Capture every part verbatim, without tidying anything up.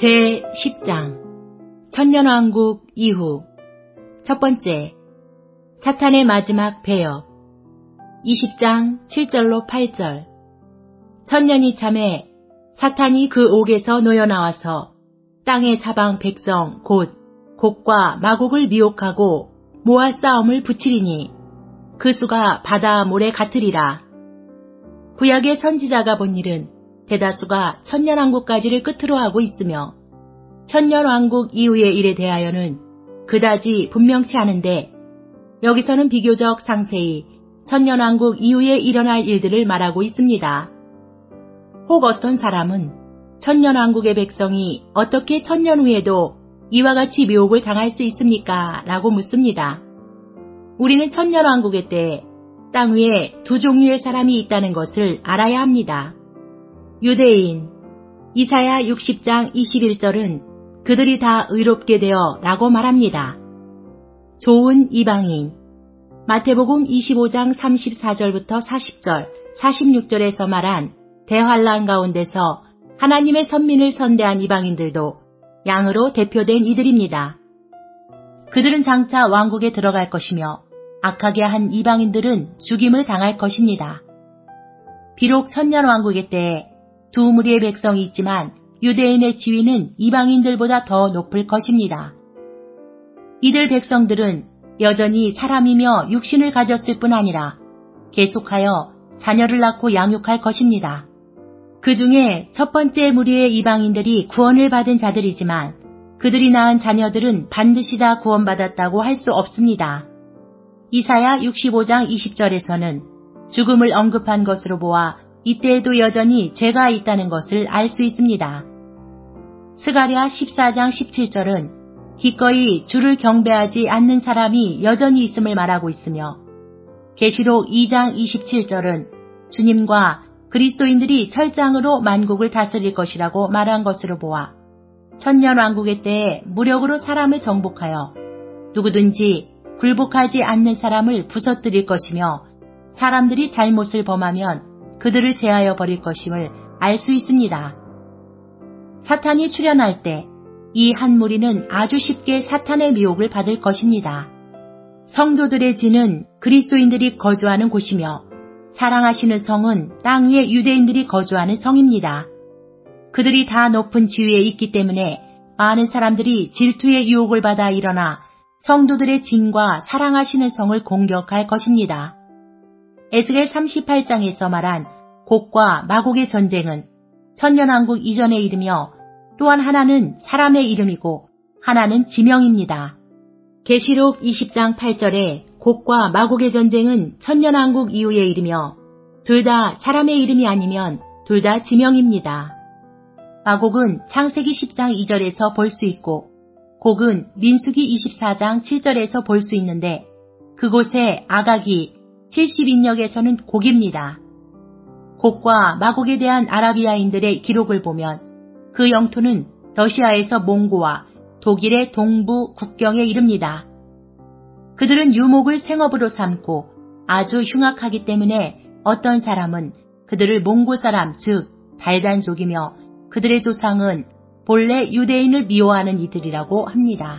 제십 장 천년왕국 이후 첫 번째, 사탄의 마지막 배역. 이십 장 칠 절로 팔 절. 천년이 참에 사탄이 그 옥에서 놓여나와서 땅의 사방 백성 곧 곡과 마곡을 미혹하고 모아 싸움을 붙이리니 그 수가 바다 모래 같으리라. 구약의 선지자가 본 일은 대다수가 천년왕국까지를 끝으로 하고 있으며 천년왕국 이후의 일에 대하여는 그다지 분명치 않은데 여기서는 비교적 상세히 천년왕국 이후에 일어날 일들을 말하고 있습니다. 혹 어떤 사람은 천년왕국의 백성이 어떻게 천년 후에도 이와 같이 미혹을 당할 수 있습니까? 라고 묻습니다. 우리는 천년왕국의 때 땅 위에 두 종류의 사람이 있다는 것을 알아야 합니다. 유대인, 이사야 육십 장 이십일 절은 그들이 다 의롭게 되어 라고 말합니다. 좋은 이방인, 마태복음 이십오 장 삼십사 절부터 사십 절, 사십육 절에서 말한 대환란 가운데서 하나님의 선민을 선대한 이방인들도 양으로 대표된 이들입니다. 그들은 장차 왕국에 들어갈 것이며 악하게 한 이방인들은 죽임을 당할 것입니다. 비록 천년왕국의 때에 두 무리의 백성이 있지만 유대인의 지위는 이방인들보다 더 높을 것입니다. 이들 백성들은 여전히 사람이며 육신을 가졌을 뿐 아니라 계속하여 자녀를 낳고 양육할 것입니다. 그 중에 첫 번째 무리의 이방인들이 구원을 받은 자들이지만 그들이 낳은 자녀들은 반드시 다 구원받았다고 할 수 없습니다. 이사야 육십오 장 이십 절에서는 죽음을 언급한 것으로 보아 이때에도 여전히 죄가 있다는 것을 알 수 있습니다. 스가랴 십사 장 십칠 절은 기꺼이 주를 경배하지 않는 사람이 여전히 있음을 말하고 있으며 계시록 이 장 이십칠 절은 주님과 그리스도인들이 철장으로 만국을 다스릴 것이라고 말한 것으로 보아 천년왕국의 때에 무력으로 사람을 정복하여 누구든지 굴복하지 않는 사람을 부서뜨릴 것이며 사람들이 잘못을 범하면 그들을 제하여 버릴 것임을 알 수 있습니다. 사탄이 출현할 때 이 한 무리는 아주 쉽게 사탄의 미혹을 받을 것입니다. 성도들의 진은 그리스도인들이 거주하는 곳이며 사랑하시는 성은 땅 위에 유대인들이 거주하는 성입니다. 그들이 다 높은 지위에 있기 때문에 많은 사람들이 질투의 유혹을 받아 일어나 성도들의 진과 사랑하시는 성을 공격할 것입니다. 에스겔 삼십팔 장에서 말한 곡과 마곡의 전쟁은 천년왕국 이전의 이르며 또한 하나는 사람의 이름이고 하나는 지명입니다. 계시록 이십 장 팔 절에 곡과 마곡의 전쟁은 천년왕국 이후에 이르며 둘 다 사람의 이름이 아니면 둘 다 지명입니다. 마곡은 창세기 십 장 이 절에서 볼 수 있고 곡은 민수기 이십사 장 칠 절에서 볼 수 있는데 그곳의 아가기 칠십 인역에서는 곡입니다. 곡과 마곡에 대한 아라비아인들의 기록을 보면 그 영토는 러시아에서 몽고와 독일의 동부 국경에 이릅니다. 그들은 유목을 생업으로 삼고 아주 흉악하기 때문에 어떤 사람은 그들을 몽고 사람 즉 달단족이며 그들의 조상은 본래 유대인을 미워하는 이들이라고 합니다.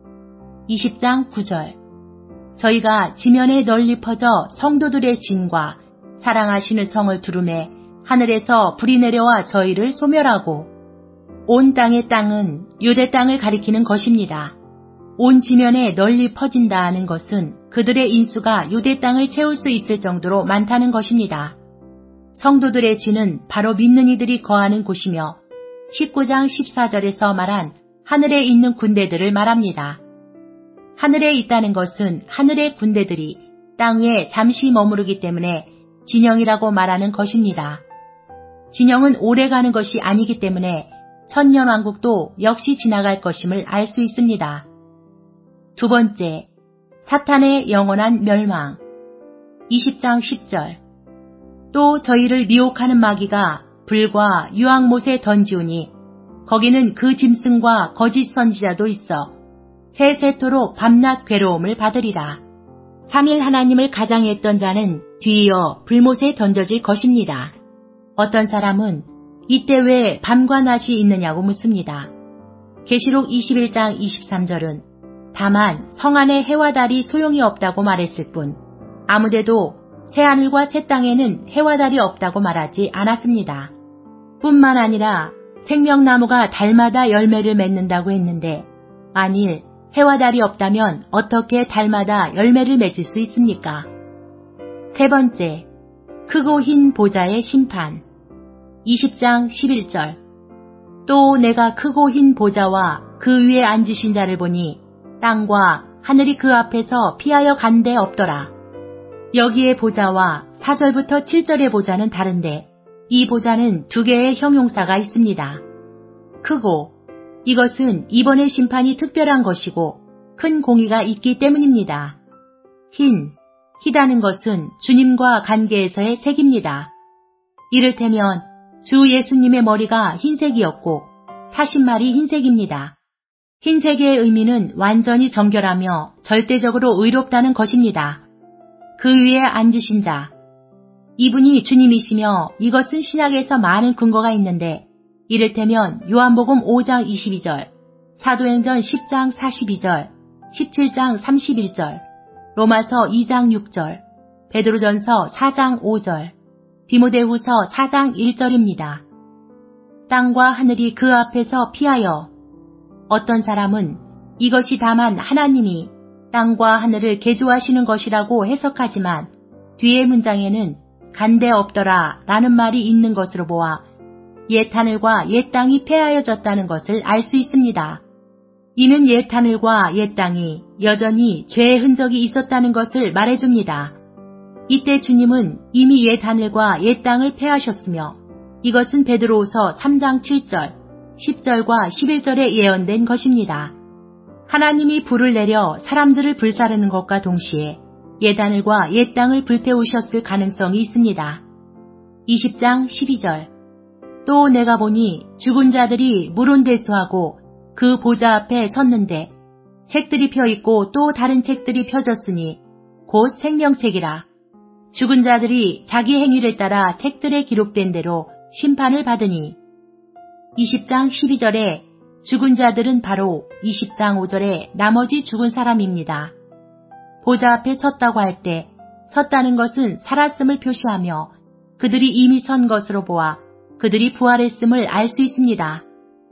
이십 장 구 절. 저희가 지면에 널리 퍼져 성도들의 진과 사랑하시는 성을 두루매 하늘에서 불이 내려와 저희를 소멸하고 온 땅의 땅은 유대 땅을 가리키는 것입니다. 온 지면에 널리 퍼진다 하는 것은 그들의 인수가 유대 땅을 채울 수 있을 정도로 많다는 것입니다. 성도들의 진은 바로 믿는 이들이 거하는 곳이며 십구 장 십사 절에서 말한 하늘에 있는 군대들을 말합니다. 하늘에 있다는 것은 하늘의 군대들이 땅 위에 잠시 머무르기 때문에 진영이라고 말하는 것입니다. 진영은 오래가는 것이 아니기 때문에 천년왕국도 역시 지나갈 것임을 알 수 있습니다. 두 번째, 사탄의 영원한 멸망. 이십 장 십 절. 또 저희를 미혹하는 마귀가 불과 유황못에 던지우니 거기는 그 짐승과 거짓 선지자도 있어 세세토록 밤낮 괴로움을 받으리라. 삼일 하나님을 가장했던 자는 뒤이어 불못에 던져질 것입니다. 어떤 사람은 이때 왜 밤과 낮이 있느냐고 묻습니다. 계시록 이십일 장 이십삼 절은 다만 성 안에 해와 달이 소용이 없다고 말했을 뿐 아무데도 새하늘과 새 땅에는 해와 달이 없다고 말하지 않았습니다. 뿐만 아니라 생명나무가 달마다 열매를 맺는다고 했는데 만일 해와 달이 없다면 어떻게 달마다 열매를 맺을 수 있습니까? 세 번째, 크고 흰 보좌의 심판. 이십 장 십일 절. 또 내가 크고 흰 보좌와 그 위에 앉으신 자를 보니 땅과 하늘이 그 앞에서 피하여 간데 없더라. 여기에 보좌와 사 절부터 칠 절의 보좌는 다른데 이 보좌는 두 개의 형용사가 있습니다. 크고, 이것은 이번의 심판이 특별한 것이고 큰 공의가 있기 때문입니다. 흰, 희다는 것은 주님과 관계에서의 색입니다. 이를테면 주 예수님의 머리가 흰색이었고 타신말이 흰색입니다. 흰색의 의미는 완전히 정결하며 절대적으로 의롭다는 것입니다. 그 위에 앉으신 자, 이분이 주님이시며 이것은 신약에서 많은 근거가 있는데 이를테면 요한복음 오 장 이십이 절, 사도행전 십 장 사십이 절, 십칠 장 삼십일 절, 로마서 이 장 육 절, 베드로전서 사 장 오 절, 디모데후서 사 장 일 절입니다. 땅과 하늘이 그 앞에서 피하여. 어떤 사람은 이것이 다만 하나님이 땅과 하늘을 개조하시는 것이라고 해석하지만 뒤의 문장에는 간데 없더라 라는 말이 있는 것으로 보아 옛 하늘과 옛 땅이 폐하여졌다는 것을 알 수 있습니다. 이는 옛 하늘과 옛 땅이 여전히 죄의 흔적이 있었다는 것을 말해줍니다. 이때 주님은 이미 옛 하늘과 옛 땅을 폐하셨으며 이것은 베드로후서 삼 장 칠 절, 십 절과 십일 절에 예언된 것입니다. 하나님이 불을 내려 사람들을 불사르는 것과 동시에 옛 하늘과 옛 땅을 불태우셨을 가능성이 있습니다. 이십 장 십이 절. 또 내가 보니 죽은 자들이 물온대수하고 그 보좌 앞에 섰는데 책들이 펴있고 또 다른 책들이 펴졌으니 곧 생명책이라. 죽은 자들이 자기 행위를 따라 책들에 기록된 대로 심판을 받으니. 이십 장 십이 절에 죽은 자들은 바로 이십 장 오 절에 나머지 죽은 사람입니다. 보좌 앞에 섰다고 할 때 섰다는 것은 살았음을 표시하며 그들이 이미 선 것으로 보아 그들이 부활했음을 알 수 있습니다.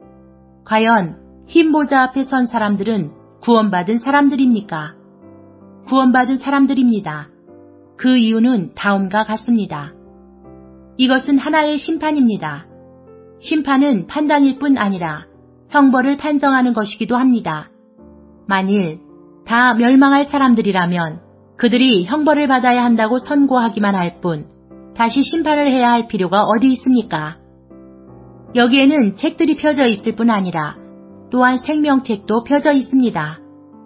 과연 흰 보좌 앞에 선 사람들은 구원받은 사람들입니까? 구원받은 사람들입니다. 그 이유는 다음과 같습니다. 이것은 하나의 심판입니다. 심판은 판단일 뿐 아니라 형벌을 판정하는 것이기도 합니다. 만일 다 멸망할 사람들이라면 그들이 형벌을 받아야 한다고 선고하기만 할 뿐 다시 심판을 해야 할 필요가 어디 있습니까? 여기에는 책들이 펴져 있을 뿐 아니라 또한 생명책도 펴져 있습니다.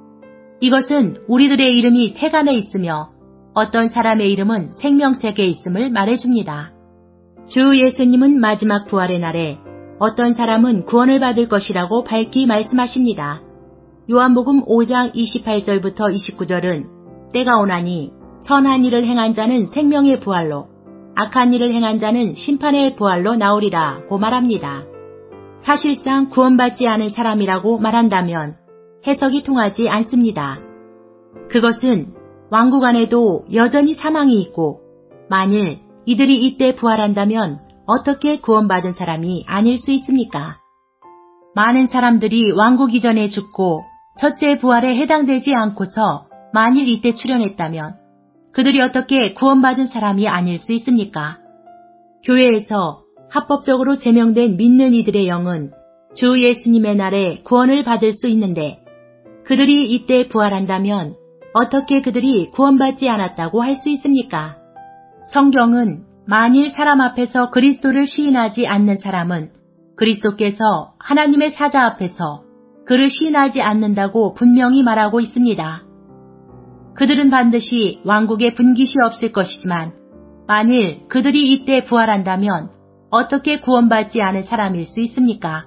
이것은 우리들의 이름이 책 안에 있으며 어떤 사람의 이름은 생명책에 있음을 말해줍니다. 주 예수님은 마지막 부활의 날에 어떤 사람은 구원을 받을 것이라고 밝히 말씀하십니다. 요한복음 오 장 이십팔 절부터 이십구 절은 때가 오나니 선한 일을 행한 자는 생명의 부활로 악한 일을 행한 자는 심판의 부활로 나오리라고 말합니다. 사실상 구원받지 않은 사람이라고 말한다면 해석이 통하지 않습니다. 그것은 왕국 안에도 여전히 사망이 있고 만일 이들이 이때 부활한다면 어떻게 구원받은 사람이 아닐 수 있습니까? 많은 사람들이 왕국 이전에 죽고 첫째 부활에 해당되지 않고서 만일 이때 출현했다면 그들이 어떻게 구원받은 사람이 아닐 수 있습니까? 교회에서 합법적으로 제명된 믿는 이들의 영은 주 예수님의 날에 구원을 받을 수 있는데 그들이 이때 부활한다면 어떻게 그들이 구원받지 않았다고 할 수 있습니까? 성경은 만일 사람 앞에서 그리스도를 시인하지 않는 사람은 그리스도께서 하나님의 사자 앞에서 그를 시인하지 않는다고 분명히 말하고 있습니다. 그들은 반드시 왕국에 분깃이 없을 것이지만 만일 그들이 이때 부활한다면 어떻게 구원받지 않은 사람일 수 있습니까?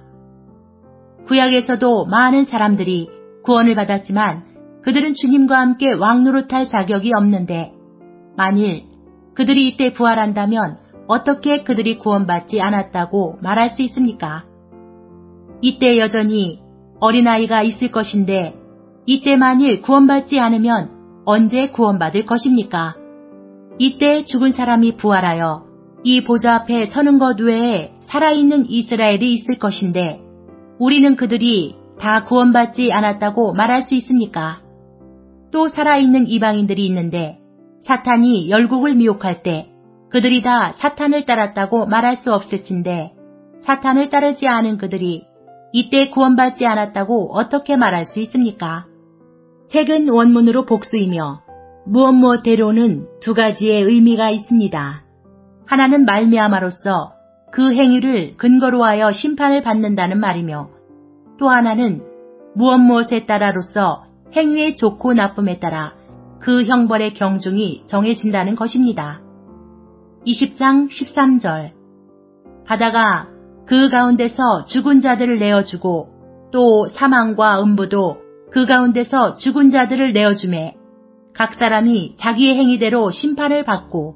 구약에서도 많은 사람들이 구원을 받았지만 그들은 주님과 함께 왕노릇할 자격이 없는데 만일 그들이 이때 부활한다면 어떻게 그들이 구원받지 않았다고 말할 수 있습니까? 이때 여전히 어린아이가 있을 것인데 이때 만일 구원받지 않으면 언제 구원받을 것입니까? 이때 죽은 사람이 부활하여 이 보좌 앞에 서는 것 외에 살아있는 이스라엘이 있을 것인데 우리는 그들이 다 구원받지 않았다고 말할 수 있습니까? 또 살아있는 이방인들이 있는데 사탄이 열국을 미혹할 때 그들이 다 사탄을 따랐다고 말할 수 없을진데 사탄을 따르지 않은 그들이 이때 구원받지 않았다고 어떻게 말할 수 있습니까? 책은 원문으로 복수이며 무엇 무엇대로는 두 가지의 의미가 있습니다. 하나는 말미암아로서 그 행위를 근거로 하여 심판을 받는다는 말이며 또 하나는 무엇 무엇에 따라로서 행위의 좋고 나쁨에 따라 그 형벌의 경중이 정해진다는 것입니다. 이십 장 십삼 절 바다가 그 가운데서 죽은 자들을 내어주고 또 사망과 음부도 그 가운데서 죽은 자들을 내어주매 각 사람이 자기의 행위대로 심판을 받고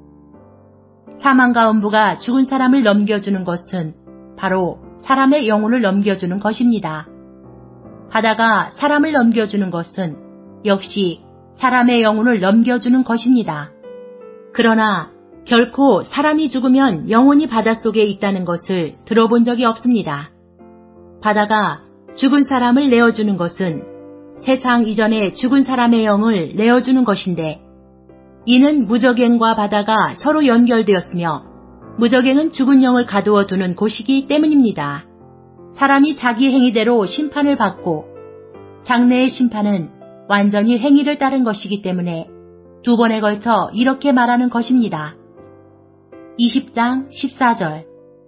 사망과 음부가 죽은 사람을 넘겨주는 것은 바로 사람의 영혼을 넘겨주는 것입니다. 바다가 사람을 넘겨주는 것은 역시 사람의 영혼을 넘겨주는 것입니다. 그러나 결코 사람이 죽으면 영혼이 바닷속에 있다는 것을 들어본 적이 없습니다. 바다가 죽은 사람을 내어주는 것은 세상 이전에 죽은 사람의 영을 내어주는 것인데 이는 무저갱과 바다가 서로 연결되었으며 무저갱은 죽은 영을 가두어 두는 곳이기 때문입니다. 사람이 자기 행위대로 심판을 받고 장래의 심판은 완전히 행위를 따른 것이기 때문에 두 번에 걸쳐 이렇게 말하는 것입니다. 이십 장 십사 절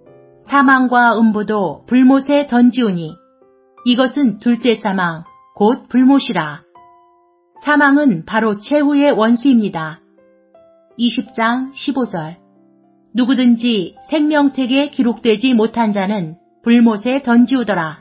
사망과 음부도 불못에 던지우니 이것은 둘째 사망 곧 불못이라. 사망은 바로 최후의 원수입니다. 이십 장 십오 절 누구든지 생명책에 기록되지 못한 자는 불못에 던지우더라.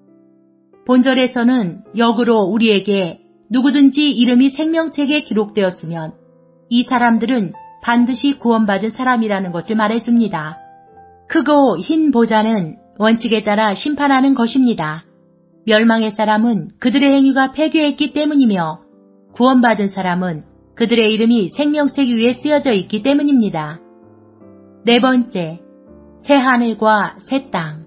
본절에서는 역으로 우리에게 누구든지 이름이 생명책에 기록되었으면 이 사람들은 반드시 구원받은 사람이라는 것을 말해줍니다. 크고 흰 보좌는 원칙에 따라 심판하는 것입니다. 멸망의 사람은 그들의 행위가 폐교했기 때문이며 구원받은 사람은 그들의 이름이 생명책 위에 쓰여져 있기 때문입니다. 네 번째, 새하늘과 새 땅.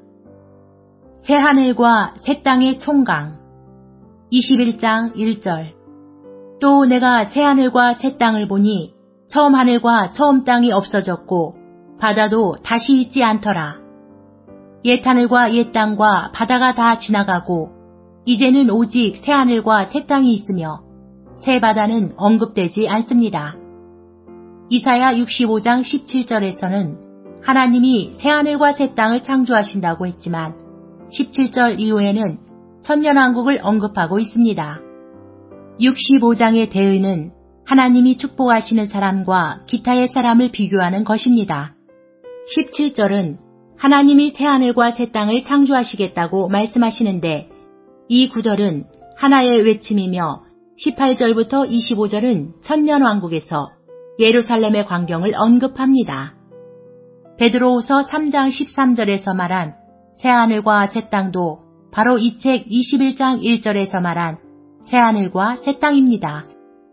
새하늘과 새 땅의 총강. 이십일 장 일 절 또 내가 새하늘과 새 땅을 보니 처음 하늘과 처음 땅이 없어졌고 바다도 다시 있지 않더라. 옛 하늘과 옛 땅과 바다가 다 지나가고 이제는 오직 새 하늘과 새 땅이 있으며 새 바다는 언급되지 않습니다. 이사야 육십오 장 십칠 절에서는 하나님이 새 하늘과 새 땅을 창조하신다고 했지만 십칠 절 이후에는 천년왕국을 언급하고 있습니다. 육십오 장의 대의는 하나님이 축복하시는 사람과 기타의 사람을 비교하는 것입니다. 십칠 절은 하나님이 새하늘과 새 땅을 창조하시겠다고 말씀하시는데 이 구절은 하나의 외침이며 십팔 절부터 이십오 절은 천년왕국에서 예루살렘의 광경을 언급합니다. 베드로후서 삼 장 십삼 절에서 말한 새하늘과 새 땅도 바로 이 책 이십일 장 일 절에서 말한 새하늘과 새 땅입니다.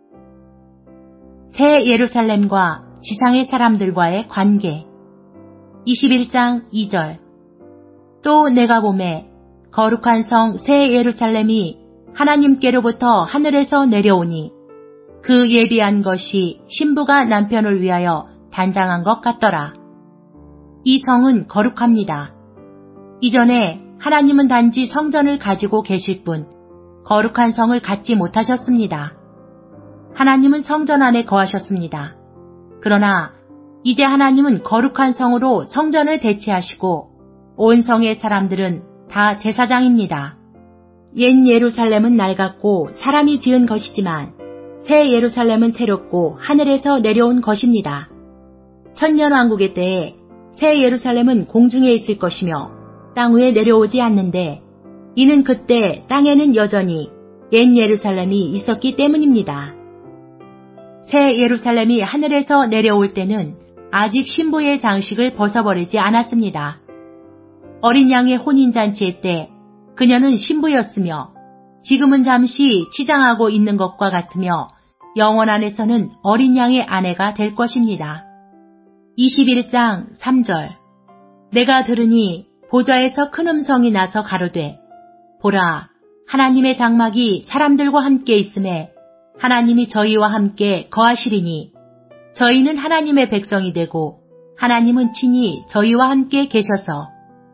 새 예루살렘과 지상의 사람들과의 관계. 이십일 장 이 절 또 내가 보매 거룩한 성 새 예루살렘이 하나님께로부터 하늘에서 내려오니 그 예비한 것이 신부가 남편을 위하여 단장한 것 같더라. 이 성은 거룩합니다. 이전에 하나님은 단지 성전을 가지고 계실 뿐 거룩한 성을 갖지 못하셨습니다. 하나님은 성전 안에 거하셨습니다. 그러나 이제 하나님은 거룩한 성으로 성전을 대체하시고 온 성의 사람들은 다 제사장입니다. 옛 예루살렘은 낡았고 사람이 지은 것이지만 새 예루살렘은 새롭고 하늘에서 내려온 것입니다. 천년왕국의 때에 새 예루살렘은 공중에 있을 것이며 땅 위에 내려오지 않는데 이는 그때 땅에는 여전히 옛 예루살렘이 있었기 때문입니다. 새 예루살렘이 하늘에서 내려올 때는 아직 신부의 장식을 벗어버리지 않았습니다. 어린 양의 혼인잔치의 때 그녀는 신부였으며 지금은 잠시 치장하고 있는 것과 같으며 영원 안에서는 어린 양의 아내가 될 것입니다. 이십일 장 삼 절. 내가 들으니 보좌에서 큰 음성이 나서 가로되 보라 하나님의 장막이 사람들과 함께 있음에 하나님이 저희와 함께 거하시리니 저희는 하나님의 백성이 되고 하나님은 친히 저희와 함께 계셔서.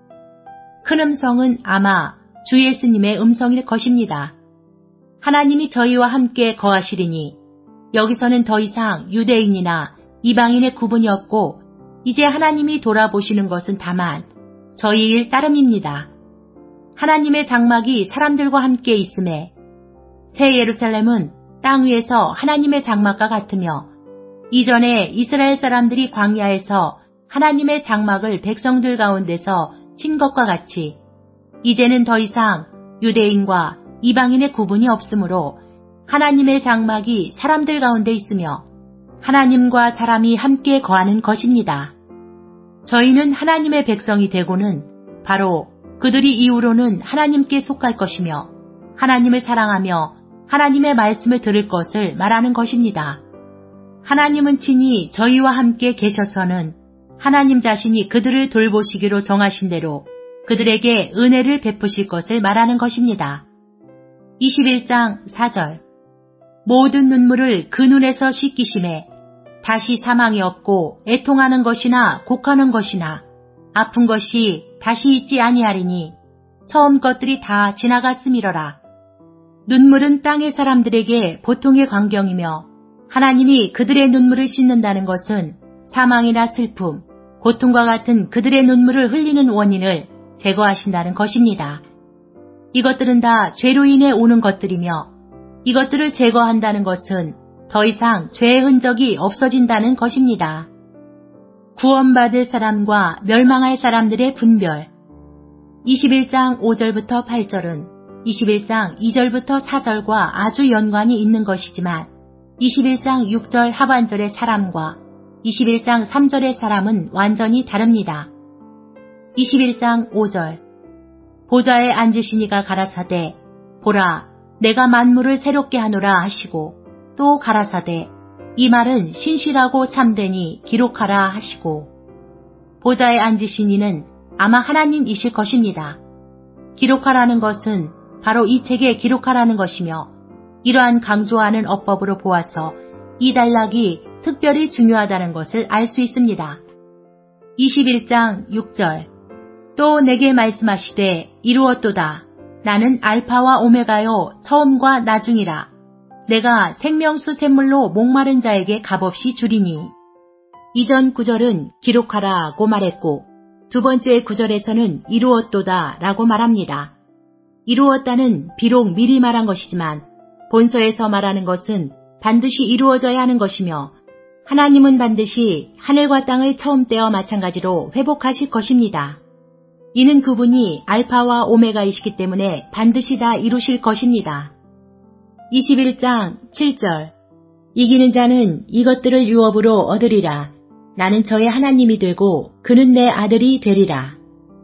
큰 음성은 아마 주 예수님의 음성일 것입니다. 하나님이 저희와 함께 거하시리니 여기서는 더 이상 유대인이나 이방인의 구분이 없고 이제 하나님이 돌아보시는 것은 다만 저희 일 따름입니다. 하나님의 장막이 사람들과 함께 있음에 새 예루살렘은 땅 위에서 하나님의 장막과 같으며 이전에 이스라엘 사람들이 광야에서 하나님의 장막을 백성들 가운데서 친 것과 같이 이제는 더 이상 유대인과 이방인의 구분이 없으므로 하나님의 장막이 사람들 가운데 있으며 하나님과 사람이 함께 거하는 것입니다. 저희는 하나님의 백성이 되고는 바로 그들이 이후로는 하나님께 속할 것이며 하나님을 사랑하며 하나님의 말씀을 들을 것을 말하는 것입니다. 하나님은 친히 저희와 함께 계셔서는 하나님 자신이 그들을 돌보시기로 정하신 대로 그들에게 은혜를 베푸실 것을 말하는 것입니다. 이십일 장 사 절. 모든 눈물을 그 눈에서 씻기심에 다시 사망이 없고 애통하는 것이나 곡하는 것이나 아픈 것이 다시 있지 아니하리니 처음 것들이 다 지나갔음이러라. 눈물은 땅의 사람들에게 보통의 광경이며 하나님이 그들의 눈물을 씻는다는 것은 사망이나 슬픔, 고통과 같은 그들의 눈물을 흘리는 원인을 제거하신다는 것입니다. 이것들은 다 죄로 인해 오는 것들이며 이것들을 제거한다는 것은 더 이상 죄의 흔적이 없어진다는 것입니다. 구원받을 사람과 멸망할 사람들의 분별. 이십일 장 오 절부터 팔 절은 이십일 장 이 절부터 사 절과 아주 연관이 있는 것이지만 이십일 장 육 절 하반절의 사람과 이십일 장 삼 절의 사람은 완전히 다릅니다. 이십일 장 오 절. 보좌에 앉으신 이가 가라사대 보라 내가 만물을 새롭게 하노라 하시고 또 가라사대 이 말은 신실하고 참되니 기록하라 하시고. 보좌에 앉으신 이는 아마 하나님이실 것입니다. 기록하라는 것은 바로 이 책에 기록하라는 것이며 이러한 강조하는 어법으로 보아서 이 단락이 특별히 중요하다는 것을 알 수 있습니다. 이십일 장 육 절. 또 내게 말씀하시되 이루었도다. 나는 알파와 오메가요 처음과 나중이라. 내가 생명수 샘물로 목마른 자에게 값없이 주리니. 이전 구절은 기록하라고 말했고 두 번째 구절에서는 이루었도다 라고 말합니다. 이루었다는 비록 미리 말한 것이지만 본서에서 말하는 것은 반드시 이루어져야 하는 것이며 하나님은 반드시 하늘과 땅을 처음 때와 마찬가지로 회복하실 것입니다. 이는 그분이 알파와 오메가이시기 때문에 반드시 다 이루실 것입니다. 이십일 장 칠 절. 이기는 자는 이것들을 유업으로 얻으리라. 나는 저의 하나님이 되고 그는 내 아들이 되리라.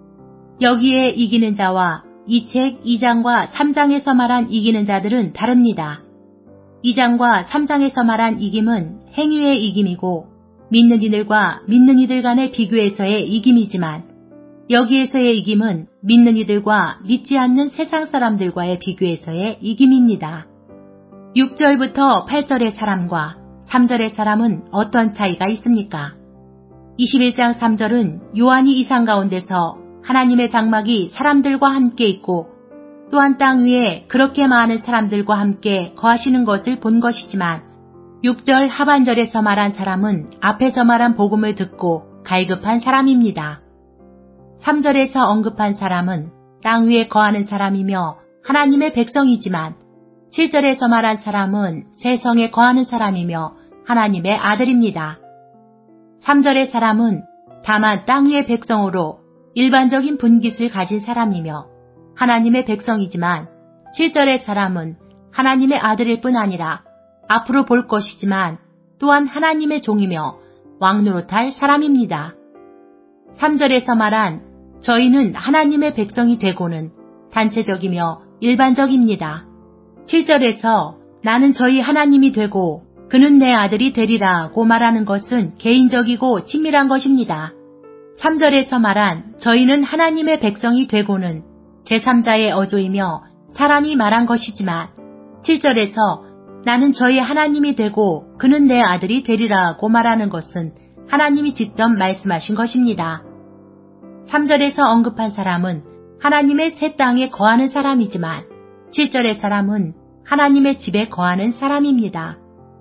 여기에 이기는 자와 이 책 이 장과 삼 장에서 말한 이기는 자들은 다릅니다. 이 장과 삼 장에서 말한 이김은 행위의 이김이고 믿는 이들과 믿는 이들 간의 비교에서의 이김이지만 여기에서의 이김은 믿는 이들과 믿지 않는 세상 사람들과의 비교에서의 이김입니다. 육 절부터 팔 절의 사람과 삼 절의 사람은 어떤 차이가 있습니까? 이십일 장 삼 절은 요한이 이상 가운데서 하나님의 장막이 사람들과 함께 있고 또한 땅 위에 그렇게 많은 사람들과 함께 거하시는 것을 본 것이지만 육 절 하반절에서 말한 사람은 앞에서 말한 복음을 듣고 갈급한 사람입니다. 삼 절에서 언급한 사람은 땅 위에 거하는 사람이며 하나님의 백성이지만 칠 절에서 말한 사람은 세성에 거하는 사람이며 하나님의 아들입니다. 삼 절의 사람은 다만 땅 위의 백성으로 일반적인 분깃을 가진 사람이며 하나님의 백성이지만 칠 절의 사람은 하나님의 아들일 뿐 아니라 앞으로 볼 것이지만 또한 하나님의 종이며 왕노릇할 사람입니다. 삼 절에서 말한 저희는 하나님의 백성이 되고는 단체적이며 일반적입니다. 칠 절에서 나는 저희 하나님이 되고 그는 내 아들이 되리라고 말하는 것은 개인적이고 친밀한 것입니다. 삼 절에서 말한 저희는 하나님의 백성이 되고는 제삼자의 어조이며 사람이 말한 것이지만 칠 절에서 나는 저희 하나님이 되고 그는 내 아들이 되리라고 말하는 것은 하나님이 직접 말씀하신 것입니다. 삼 절에서 언급한 사람은 하나님의 새 땅에 거하는 사람이지만 칠 절의 사람은 하나님의 집에 거하는 사람입니다.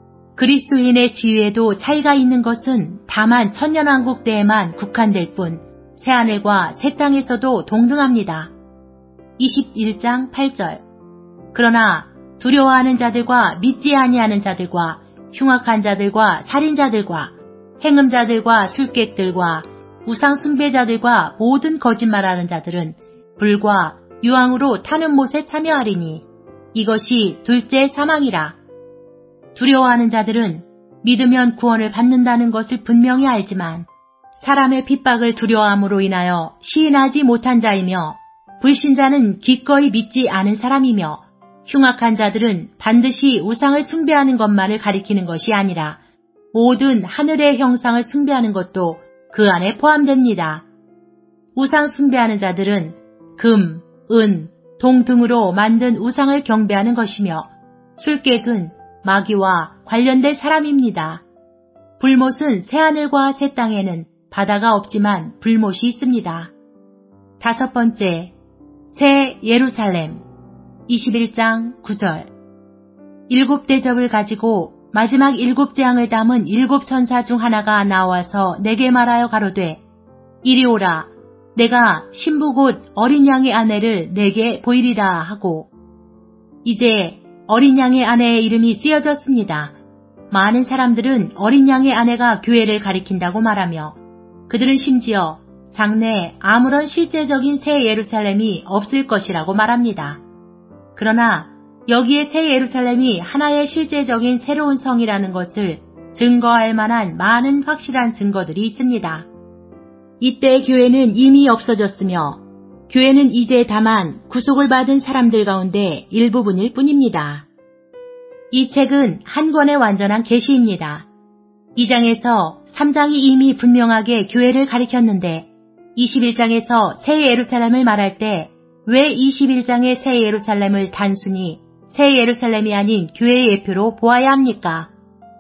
그리스도인의 지위에도 차이가 있는 것은 다만 천년왕국 때에만 국한될 뿐 새하늘과 새 땅에서도 동등합니다. 이십일 장 팔 절 그러나 두려워하는 자들과 믿지 아니하는 자들과 흉악한 자들과 살인자들과 행음자들과 술객들과 우상 숭배자들과 모든 거짓말하는 자들은 불과 유황으로 타는 못에 참여하리니 이것이 둘째 사망이라. 두려워하는 자들은 믿으면 구원을 받는다는 것을 분명히 알지만 사람의 핍박을 두려워함으로 인하여 시인하지 못한 자이며 불신자는 기꺼이 믿지 않은 사람이며 흉악한 자들은 반드시 우상을 숭배하는 것만을 가리키는 것이 아니라 모든 하늘의 형상을 숭배하는 것도 그 안에 포함됩니다. 우상 숭배하는 자들은 금, 은, 동 등으로 만든 우상을 경배하는 것이며 술객은 마귀와 관련된 사람입니다. 불못은 새하늘과 새 땅에는 바다가 없지만 불못이 있습니다. 다섯 번째, 새 예루살렘 이십일 장 구 절 일곱 대접을 가지고 마지막 일곱 재앙을 담은 일곱 천사 중 하나가 나와서 내게 말하여 가로되 이리 오라 내가 신부 곧 어린 양의 아내를 내게 보이리라 하고 이제 어린 양의 아내의 이름이 쓰여졌습니다. 많은 사람들은 어린 양의 아내가 교회를 가리킨다고 말하며 그들은 심지어 장래에 아무런 실제적인 새 예루살렘이 없을 것이라고 말합니다. 그러나 여기에 새 예루살렘이 하나의 실제적인 새로운 성이라는 것을 증거할 만한 많은 확실한 증거들이 있습니다. 이때 교회는 이미 없어졌으며 교회는 이제 다만 구속을 받은 사람들 가운데 일부분일 뿐입니다. 이 책은 한 권의 완전한 계시입니다. 이 장에서 삼 장이 이미 분명하게 교회를 가리켰는데 이십일 장에서 새 예루살렘을 말할 때 왜 이십일 장의 새 예루살렘을 단순히 새 예루살렘이 아닌 교회의 예표로 보아야 합니까?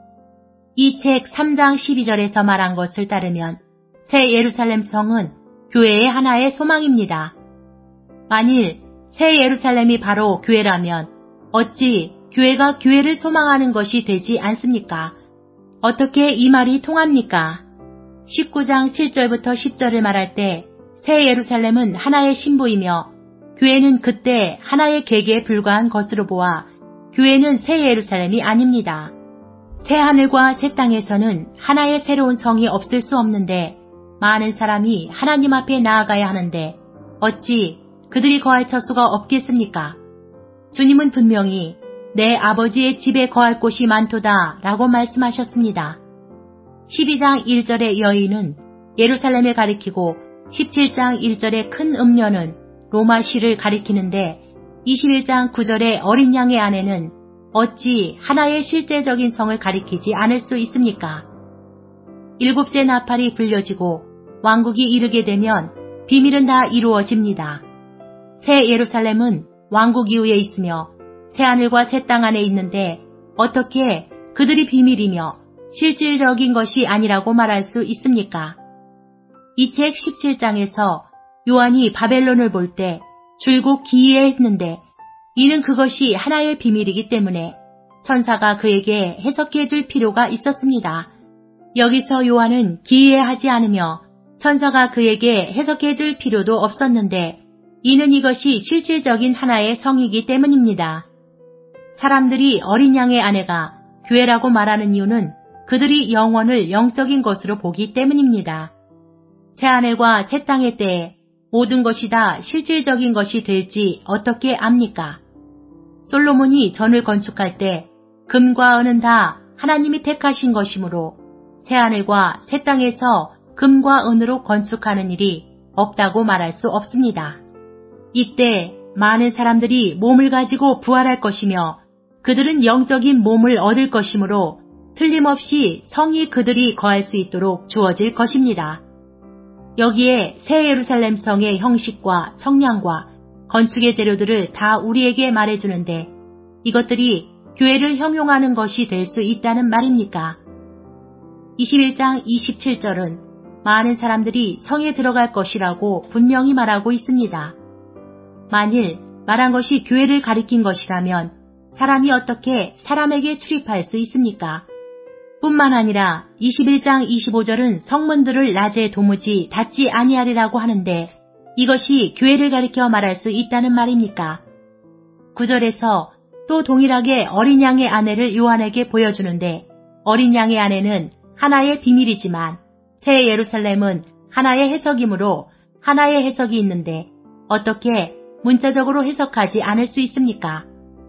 이 책 삼 장 십이 절에서 말한 것을 따르면 새 예루살렘 성은 교회의 하나의 소망입니다. 만일 새 예루살렘이 바로 교회라면 어찌 교회가 교회를 소망하는 것이 되지 않습니까? 어떻게 이 말이 통합니까? 십구 장 칠 절부터 십 절을 말할 때 새 예루살렘은 하나의 신부이며 교회는 그때 하나의 계계에 불과한 것으로 보아 교회는 새 예루살렘이 아닙니다. 새 하늘과 새 땅에서는 하나의 새로운 성이 없을 수 없는데 많은 사람이 하나님 앞에 나아가야 하는데 어찌 그들이 거할 처소가 없겠습니까? 주님은 분명히 내 아버지의 집에 거할 곳이 많도다 라고 말씀하셨습니다. 십이 장 일 절의 여인은 예루살렘을 가리키고 십칠 장 일 절의 큰 음녀는 로마시를 가리키는데 이십일 장 구 절의 어린 양의 아내는 어찌 하나의 실제적인 성을 가리키지 않을 수 있습니까? 일곱째 나팔이 불려지고 왕국이 이르게 되면 비밀은 다 이루어집니다. 새 예루살렘은 왕국 이후에 있으며 새하늘과 새 땅 안에 있는데 어떻게 그들이 비밀이며 실질적인 것이 아니라고 말할 수 있습니까? 이 책 십칠 장에서 요한이 바벨론을 볼 때 줄곧 기이해했는데 이는 그것이 하나의 비밀이기 때문에 천사가 그에게 해석해 줄 필요가 있었습니다. 여기서 요한은 기이해하지 않으며 천사가 그에게 해석해 줄 필요도 없었는데 이는 이것이 실질적인 하나의 성이기 때문입니다. 사람들이 어린 양의 아내가 교회라고 말하는 이유는 그들이 영혼을 영적인 것으로 보기 때문입니다. 새하늘과 새 땅의 때에 모든 것이 다 실질적인 것이 될지 어떻게 압니까? 솔로몬이 전을 건축할 때 금과 은은 다 하나님이 택하신 것이므로 새하늘과 새 땅에서 금과 은으로 건축하는 일이 없다고 말할 수 없습니다. 이때 많은 사람들이 몸을 가지고 부활할 것이며 그들은 영적인 몸을 얻을 것이므로 틀림없이 성이 그들이 거할 수 있도록 주어질 것입니다. 여기에 새 예루살렘 성의 형식과 성량과 건축의 재료들을 다 우리에게 말해주는데 이것들이 교회를 형용하는 것이 될 수 있다는 말입니까? 이십일 장 이십칠 절은 많은 사람들이 성에 들어갈 것이라고 분명히 말하고 있습니다. 만일 말한 것이 교회를 가리킨 것이라면 사람이 어떻게 사람에게 출입할 수 있습니까? 뿐만 아니라 이십일 장 이십오 절은 성문들을 낮에 도무지 닫지 아니하리라고 하는데 이것이 교회를 가리켜 말할 수 있다는 말입니까? 구 절에서 또 동일하게 어린 양의 아내를 요한에게 보여주는데 어린 양의 아내는 하나의 비밀이지만 새 예루살렘은 하나의 해석이므로 하나의 해석이 있는데 어떻게 문자적으로 해석하지 않을 수 있습니까?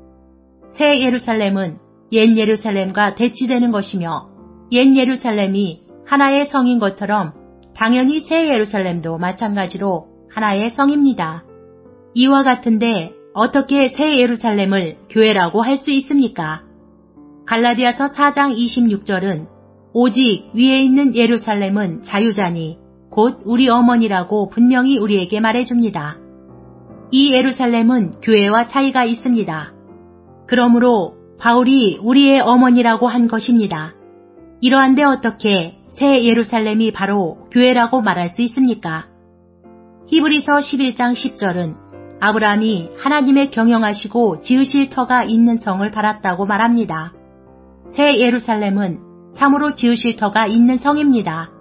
새 예루살렘은 옛 예루살렘과 대치되는 것이며 옛 예루살렘이 하나의 성인 것처럼 당연히 새 예루살렘도 마찬가지로 하나의 성입니다. 이와 같은데 어떻게 새 예루살렘을 교회라고 할 수 있습니까? 갈라디아서 사 장 이십육 절은 오직 위에 있는 예루살렘은 자유자니 곧 우리 어머니라고 분명히 우리에게 말해줍니다. 이 예루살렘은 교회와 차이가 있습니다. 그러므로 바울이 우리의 어머니라고 한 것입니다. 이러한데 어떻게 새 예루살렘이 바로 교회라고 말할 수 있습니까? 히브리서 십일 장 십 절은 아브라함이 하나님의 경영하시고 지으실 터가 있는 성을 바랐다고 말합니다. 새 예루살렘은 참으로 지으실 터가 있는 성입니다.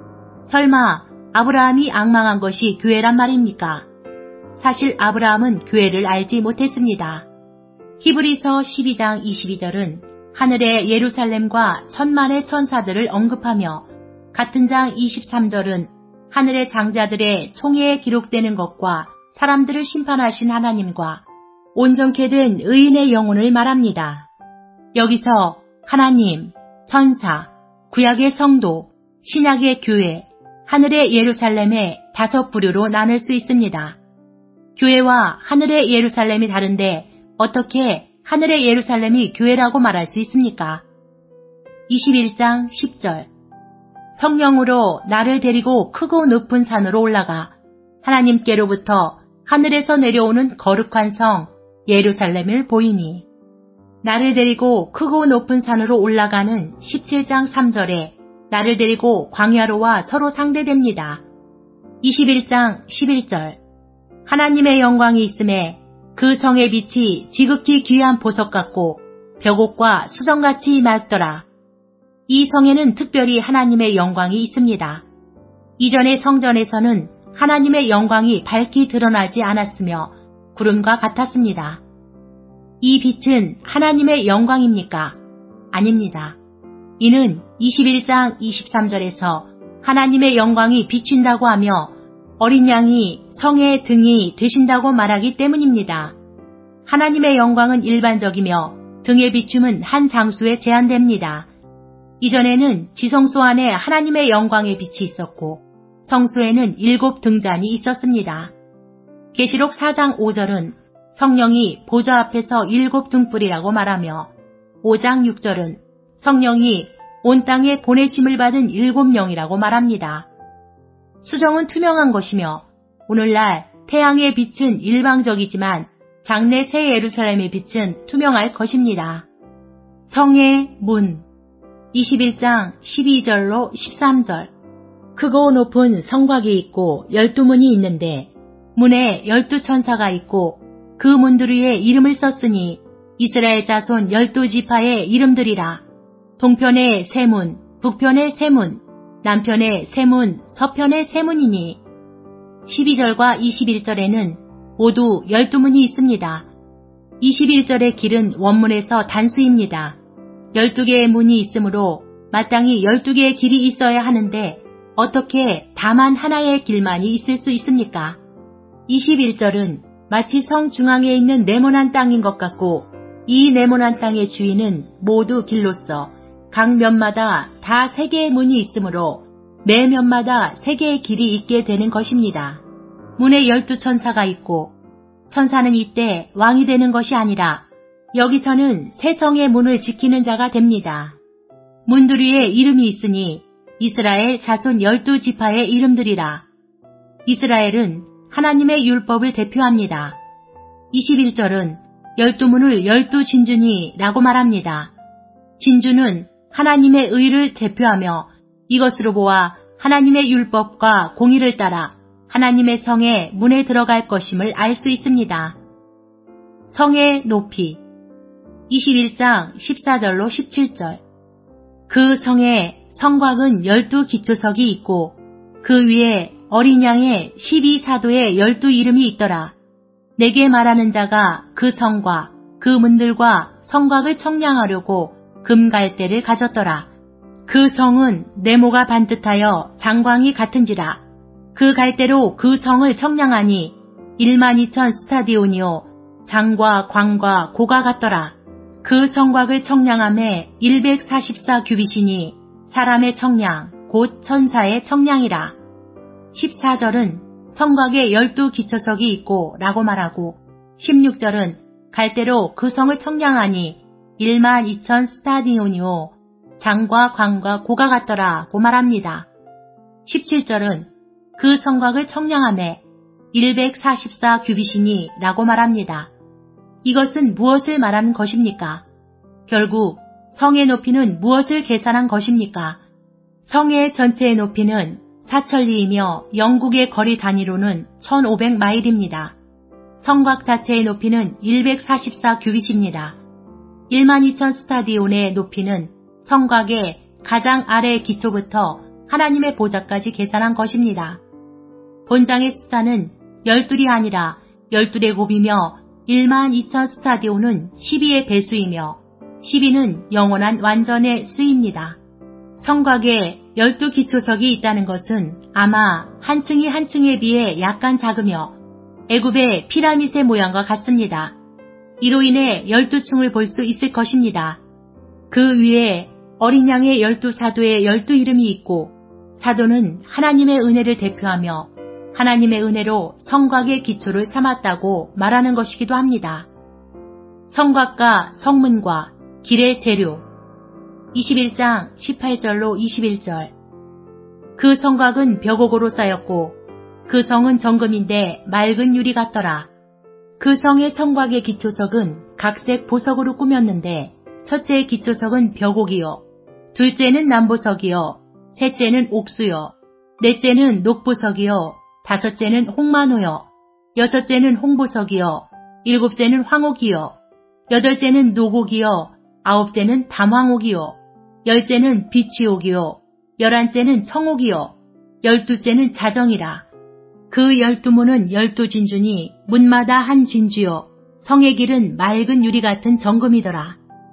설마 아브라함이 앙망한 것이 교회란 말입니까? 사실 아브라함은 교회를 알지 못했습니다. 히브리서 십이 장 이십이 절은 하늘의 예루살렘과 천만의 천사들을 언급하며 같은 장 이십삼 절은 하늘의 장자들의 총회에 기록되는 것과 사람들을 심판하신 하나님과 온전케 된 의인의 영혼을 말합니다. 여기서 하나님, 천사, 구약의 성도, 신약의 교회, 하늘의 예루살렘의 다섯 부류로 나눌 수 있습니다. 교회와 하늘의 예루살렘이 다른데 어떻게 하늘의 예루살렘이 교회라고 말할 수 있습니까? 이십일 장 십 절 성령으로 나를 데리고 크고 높은 산으로 올라가 하나님께로부터 하늘에서 내려오는 거룩한 성 예루살렘을 보이니 나를 데리고 크고 높은 산으로 올라가는 십칠 장 삼 절에 나를 데리고 광야로와 서로 상대됩니다. 이십일 장 십일 절 하나님의 영광이 있음에 그 성의 빛이 지극히 귀한 보석 같고 벽옥과 수정같이 맑더라. 이 성에는 특별히 하나님의 영광이 있습니다. 이전의 성전에서는 하나님의 영광이 밝히 드러나지 않았으며 구름과 같았습니다. 이 빛은 하나님의 영광입니까? 아닙니다. 이는 이십일 장 이십삼 절에서 하나님의 영광이 비친다고 하며 어린 양이 성의 등이 되신다고 말하기 때문입니다. 하나님의 영광은 일반적이며 등의 비춤은 한 장소에 제한됩니다. 이전에는 지성소 안에 하나님의 영광의 빛이 있었고 성소에는 일곱 등잔이 있었습니다. 계시록 사 장 오 절은 성령이 보좌 앞에서 일곱 등불이라고 말하며 오 장 육 절은 성령이 온 땅에 보내심을 받은 일곱 영이라고 말합니다. 수정은 투명한 것이며 오늘날 태양의 빛은 일방적이지만 장래 새 예루살렘의 빛은 투명할 것입니다. 성의 문 이십일 장 십이 절로 십삼 절 크고 높은 성곽이 있고 열두 문이 있는데 문에 열두 천사가 있고 그 문들 위에 이름을 썼으니 이스라엘 자손 열두 지파의 이름들이라. 동편의 세 문, 북편의 세 문, 남편의 세 문, 서편의 세 문이니 십이 절과 이십일 절에는 모두 열두 문이 있습니다. 이십일 절의 길은 원문에서 단수입니다. 열두 개의 문이 있으므로 마땅히 열두 개의 길이 있어야 하는데 어떻게 다만 하나의 길만이 있을 수 있습니까? 이십일 절은 마치 성 중앙에 있는 네모난 땅인 것 같고 이 네모난 땅의 주인은 모두 길로서 각 면마다 다 세 개의 문이 있으므로 매 면마다 세 개의 길이 있게 되는 것입니다. 문에 열두 천사가 있고 천사는 이때 왕이 되는 것이 아니라 여기서는 새 성의 문을 지키는 자가 됩니다. 문두리에 이름이 있으니 이스라엘 자손 열두 지파의 이름들이라. 이스라엘은 하나님의 율법을 대표합니다. 이십일 절은 열두 문을 열두 진주니 라고 말합니다. 진주는 하나님의 의를 대표하며 이것으로 보아 하나님의 율법과 공의를 따라 하나님의 성의 문에 들어갈 것임을 알 수 있습니다. 성의 높이 이십일 장 십사 절로 십칠 절 그 성에 성곽은 열두 기초석이 있고 그 위에 어린 양의 십이 사도의 열두 이름이 있더라. 내게 말하는 자가 그 성과 그 문들과 성곽을 청량하려고 금갈대를 가졌더라. 그 성은 네모가 반듯하여 장광이 같은지라. 그 갈대로 그 성을 청량하니 일만 이천 스타디온이요 장과 광과 고가 같더라. 그 성곽을 청량함에 백사십사 규빗이니 사람의 청량 곧 천사의 청량이라. 십사 절은 성곽에 열두 기초석이 있고 라고 말하고 십육 절은 갈대로 그 성을 청량하니 일만 이천 스타디온이요 장과 광과 고가 같더라 고 말합니다. 십칠 절은 그 성곽을 청량함에 백사십사 규빗이니 라고 말합니다. 이것은 무엇을 말하는 것입니까? 결국 성의 높이는 무엇을 계산한 것입니까? 성의 전체의 높이는 사천리이며 영국의 거리 단위로는 천오백 마일입니다. 성곽 자체의 높이는 백사십사 규빗입니다. 일만 이천 스타디온의 높이는 성곽의 가장 아래 기초부터 하나님의 보좌까지 계산한 것입니다. 본장의 숫자는 열둘이 아니라 열둘의 곱이며 일만 이천 스타디온은 십이의 배수이며 십이는 영원한 완전의 수입니다. 성곽에 열두 기초석이 있다는 것은 아마 한 층이 한 층에 비해 약간 작으며 애굽의 피라밋의 모양과 같습니다. 이로 인해 열두 층을 볼 수 있을 것입니다. 그 위에 어린 양의 열두 사도의 열두 이름이 있고 사도는 하나님의 은혜를 대표하며 하나님의 은혜로 성곽의 기초를 삼았다고 말하는 것이기도 합니다. 성곽과 성문과 길의 재료 이십일 장 십팔 절로 이십일 절 그 성곽은 벽옥으로 쌓였고 그 성은 정금인데 맑은 유리 같더라. 그 성의 성곽의 기초석은 각색 보석으로 꾸몄는데 첫째의 기초석은 벽옥이요 둘째는 남보석이요 셋째는 옥수요 넷째는 녹보석이요 다섯째는 홍만호요 여섯째는 홍보석이요 일곱째는 황옥이요 여덟째는 노곡이요 아홉째는 담황옥이요 열째는 비치옥이요 열한째는 청옥이요 열두째는 자정이라. 그 열두 문은 열두 진주니 문마다 한 진주요 성의 길은 맑은 유리 같은 정금이더라.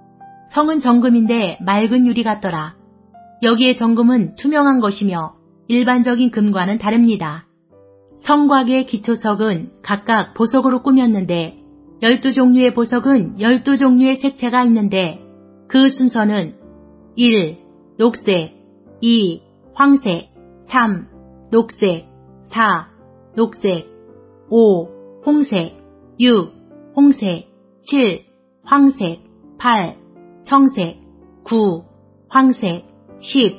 성은 정금인데 맑은 유리 같더라. 여기에 정금은 투명한 것이며 일반적인 금과는 다릅니다. 성곽의 기초석은 각각 보석으로 꾸몄는데 열두 종류의 보석은 열두 종류의 색채가 있는데 그 순서는 일. 녹색 이. 황색 삼. 녹색 사. 녹색 오. 홍색 육. 홍색 칠. 황색 팔. 청색 구. 황색 십.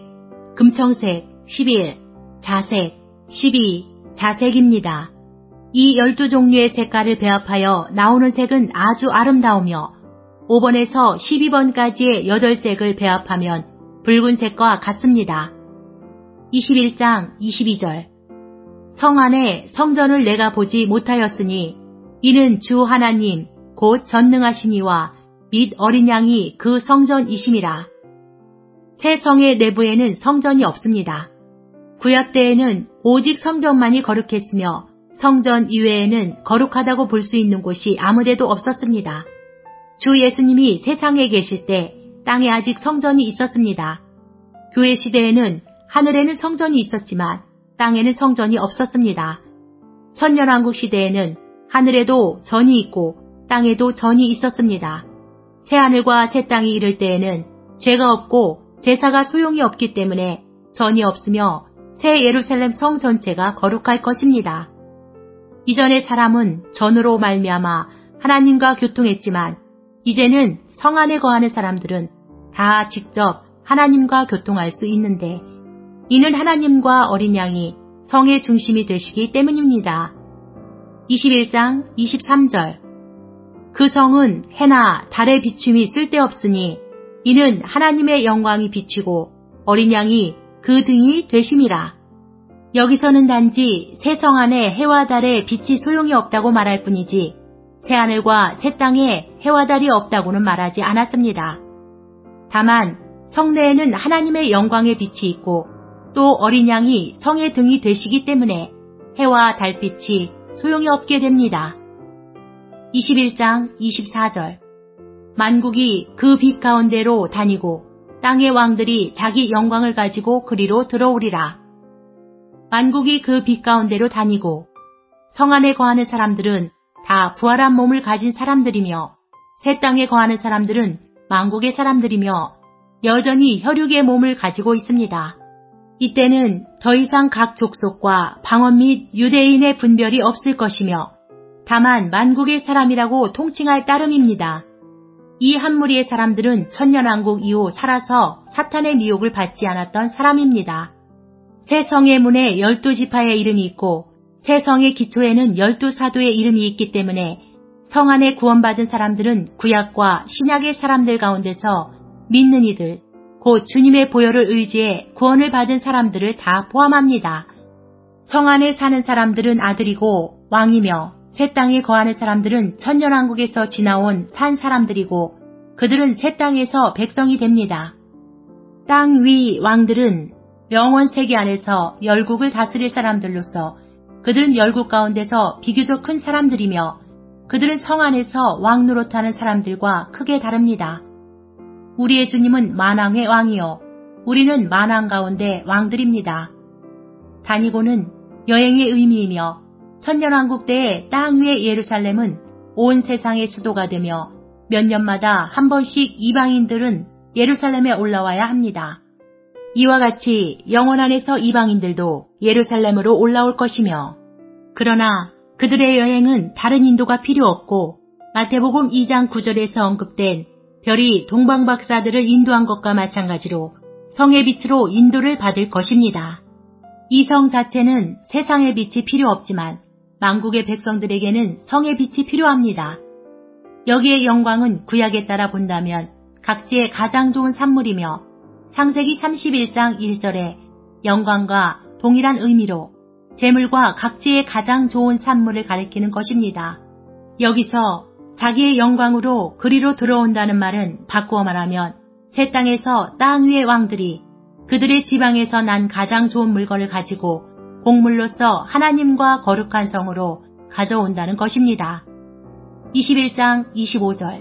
금청색 십일. 자색 십이. 자색입니다. 이 열두 종류의 색깔을 배합하여 나오는 색은 아주 아름다우며 오 번에서 십이 번까지의 여덟 색을 배합하면 붉은색과 같습니다. 이십일 장 이십이 절 성 안에 성전을 내가 보지 못하였으니 이는 주 하나님 곧 전능하신 이와 및 어린 양이 그 성전이심이라. 새 성의 내부에는 성전이 없습니다. 구약 때에는 오직 성전만이 거룩했으며 성전 이외에는 거룩하다고 볼 수 있는 곳이 아무데도 없었습니다. 주 예수님이 세상에 계실 때 땅에 아직 성전이 있었습니다. 교회 시대에는 하늘에는 성전이 있었지만 땅에는 성전이 없었습니다. 천년왕국 시대에는 하늘에도 전이 있고 땅에도 전이 있었습니다. 새하늘과 새 땅이 이를 때에는 죄가 없고 제사가 소용이 없기 때문에 전이 없으며 새 예루살렘 성 전체가 거룩할 것입니다. 이전의 사람은 전으로 말미암아 하나님과 교통했지만 이제는 성 안에 거하는 사람들은 다 직접 하나님과 교통할 수 있는데 이는 하나님과 어린 양이 성의 중심이 되시기 때문입니다. 이십일 장 이십삼 절 그 성은 해나 달의 비춤이 쓸데없으니 이는 하나님의 영광이 비치고 어린 양이 그 등이 되심이라. 여기서는 단지 새 성 안에 해와 달의 빛이 소용이 없다고 말할 뿐이지 새하늘과 새 땅에 해와 달이 없다고는 말하지 않았습니다. 다만 성내에는 하나님의 영광의 빛이 있고 또 어린 양이 성의 등이 되시기 때문에 해와 달빛이 소용이 없게 됩니다. 이십일 장 이십사 절 만국이 그 빛 가운데로 다니고 땅의 왕들이 자기 영광을 가지고 그리로 들어오리라. 만국이 그 빛 가운데로 다니고 성 안에 거하는 사람들은 다 부활한 몸을 가진 사람들이며 새 땅에 거하는 사람들은 만국의 사람들이며 여전히 혈육의 몸을 가지고 있습니다. 이때는 더 이상 각 족속과 방언 및 유대인의 분별이 없을 것이며 다만 만국의 사람이라고 통칭할 따름입니다. 이 한 무리의 사람들은 천년왕국 이후 살아서 사탄의 미혹을 받지 않았던 사람입니다. 새 성의 문에 열두 지파의 이름이 있고 새 성의 기초에는 열두 사도의 이름이 있기 때문에 성 안에 구원받은 사람들은 구약과 신약의 사람들 가운데서 믿는 이들, 곧 주님의 보혈을 의지해 구원을 받은 사람들을 다 포함합니다. 성 안에 사는 사람들은 아들이고 왕이며 새 땅에 거하는 사람들은 천년왕국에서 지나온 산 사람들이고 그들은 새 땅에서 백성이 됩니다. 땅 위 왕들은 영원 세계 안에서 열국을 다스릴 사람들로서 그들은 열국 가운데서 비교적 큰 사람들이며 그들은 성 안에서 왕 노릇하는 사람들과 크게 다릅니다. 우리의 주님은 만왕의 왕이요 우리는 만왕 가운데 왕들입니다. 다니고는 여행의 의미이며 천년왕국 때의 땅 위의 예루살렘은 온 세상의 수도가 되며 몇 년마다 한 번씩 이방인들은 예루살렘에 올라와야 합니다. 이와 같이 영원 안에서 이방인들도 예루살렘으로 올라올 것이며 그러나 그들의 여행은 다른 인도가 필요 없고 마태복음 이 장 구 절에서 언급된 별이 동방박사들을 인도한 것과 마찬가지로 성의 빛으로 인도를 받을 것입니다. 이 성 자체는 세상의 빛이 필요 없지만 만국의 백성들에게는 성의 빛이 필요합니다. 여기에 영광은 구약에 따라 본다면 각지의 가장 좋은 산물이며 창세기 삼십일 장 일 절에 영광과 동일한 의미로 재물과 각지의 가장 좋은 산물을 가리키는 것입니다. 여기서 자기의 영광으로 그리로 들어온다는 말은 바꾸어 말하면 새 땅에서 땅 위의 왕들이 그들의 지방에서 난 가장 좋은 물건을 가지고 곡물로서 하나님과 거룩한 성으로 가져온다는 것입니다. 이십일 장 이십오 절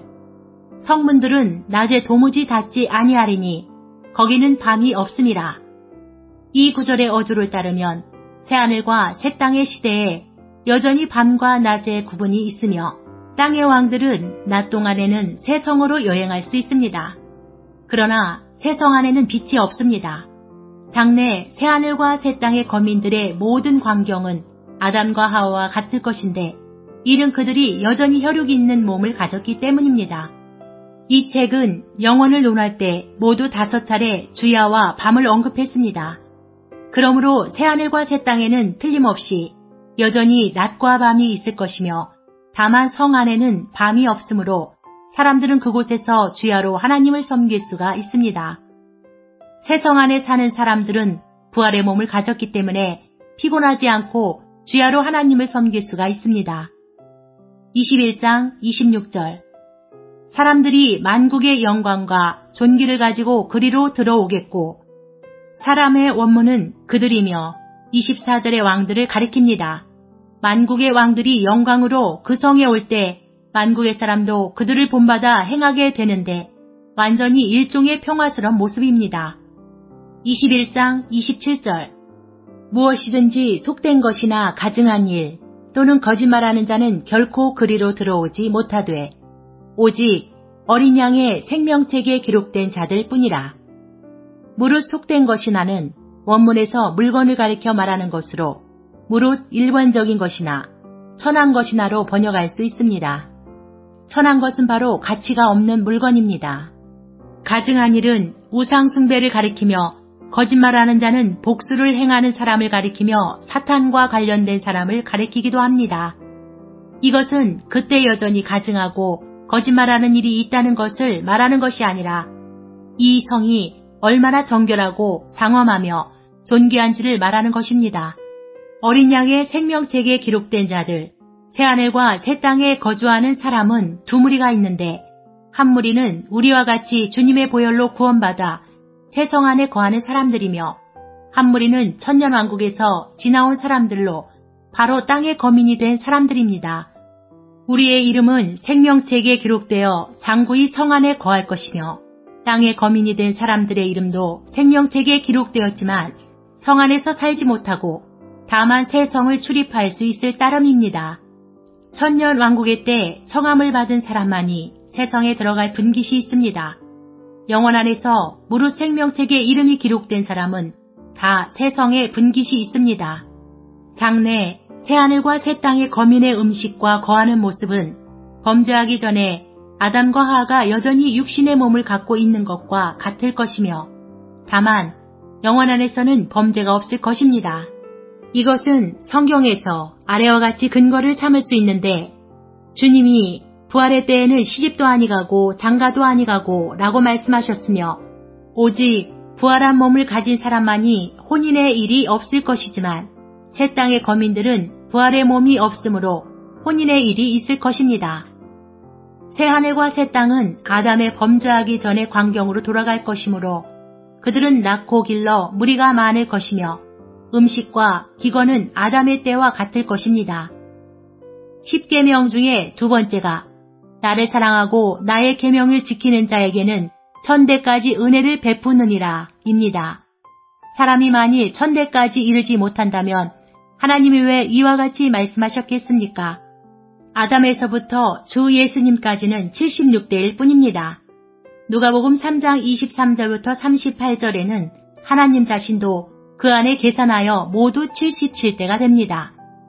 성문들은 낮에 도무지 닫지 아니하리니 거기는 밤이 없음이라. 이 구절의 어조를 따르면 새하늘과 새 땅의 시대에 여전히 밤과 낮의 구분이 있으며 땅의 왕들은 낮 동안에는 새 성으로 여행할 수 있습니다. 그러나 새 성 안에는 빛이 없습니다. 장래 새하늘과 새 땅의 거민들의 모든 광경은 아담과 하와와 같을 것인데 이는 그들이 여전히 혈육이 있는 몸을 가졌기 때문입니다. 이 책은 영혼을 논할 때 모두 다섯 차례 주야와 밤을 언급했습니다. 그러므로 새하늘과 새 땅에는 틀림없이 여전히 낮과 밤이 있을 것이며 다만 성 안에는 밤이 없으므로 사람들은 그곳에서 주야로 하나님을 섬길 수가 있습니다. 새 성 안에 사는 사람들은 부활의 몸을 가졌기 때문에 피곤하지 않고 주야로 하나님을 섬길 수가 있습니다. 이십일 장 이십육 절 사람들이 만국의 영광과 존귀를 가지고 그리로 들어오겠고 사람의 원문은 그들이며 이십사 절의 왕들을 가리킵니다. 만국의 왕들이 영광으로 그 성에 올 때 만국의 사람도 그들을 본받아 행하게 되는데 완전히 일종의 평화스러운 모습입니다. 이십일 장 이십칠 절 무엇이든지 속된 것이나 가증한 일 또는 거짓말하는 자는 결코 그리로 들어오지 못하되 오직 어린 양의 생명책에 기록된 자들 뿐이라. 무릇 속된 것이나는 원문에서 물건을 가리켜 말하는 것으로 무릇 일관적인 것이나 천한 것이나로 번역할 수 있습니다. 천한 것은 바로 가치가 없는 물건입니다. 가증한 일은 우상 숭배를 가리키며 거짓말하는 자는 복수를 행하는 사람을 가리키며 사탄과 관련된 사람을 가리키기도 합니다. 이것은 그때 여전히 가증하고 거짓말하는 일이 있다는 것을 말하는 것이 아니라 이 성이 얼마나 정결하고 장엄하며 존귀한지를 말하는 것입니다. 어린 양의 생명책에 기록된 자들, 새하늘과 새 땅에 거주하는 사람은 두 무리가 있는데 한 무리는 우리와 같이 주님의 보혈로 구원받아 새 성 안에 거하는 사람들이며 한 무리는 천년왕국에서 지나온 사람들로 바로 땅의 거민이 된 사람들입니다. 우리의 이름은 생명책에 기록되어 장구히 성 안에 거할 것이며 땅의 거민이 된 사람들의 이름도 생명책에 기록되었지만 성 안에서 살지 못하고 다만 새 성을 출입할 수 있을 따름입니다. 천년왕국의 때 청함을 받은 사람만이 새 성에 들어갈 분깃이 있습니다. 영원 안에서 무릇 생명책에 이름이 기록된 사람은 다 새 성에 분깃이 있습니다. 장래 새하늘과 새 땅의 거민의 음식과 거하는 모습은 범죄하기 전에 아담과 하와가 여전히 육신의 몸을 갖고 있는 것과 같을 것이며 다만 영원 안에서는 범죄가 없을 것입니다. 이것은 성경에서 아래와 같이 근거를 삼을 수 있는데 주님이 부활의 때에는 시집도 아니가고 장가도 아니가고 라고 말씀하셨으며 오직 부활한 몸을 가진 사람만이 혼인의 일이 없을 것이지만 새 땅의 거민들은 부활의 몸이 없으므로 혼인의 일이 있을 것입니다. 새 하늘과 새 땅은 아담의 범죄하기 전의 광경으로 돌아갈 것이므로 그들은 낳고 길러 무리가 많을 것이며 음식과 기거는 아담의 때와 같을 것입니다. 십계명 중에 두 번째가 나를 사랑하고 나의 계명을 지키는 자에게는 천대까지 은혜를 베푸느니라 입니다. 사람이 만일 천대까지 이르지 못한다면 하나님이 왜 이와 같이 말씀하셨겠습니까? 아담에서부터 주 예수님까지는 칠십육 대일 뿐입니다. 누가복음 삼 장 이십삼 절부터 삼십팔 절에는 하나님 자신도 그 안에 계산하여 모두 칠십칠 대가 됩니다.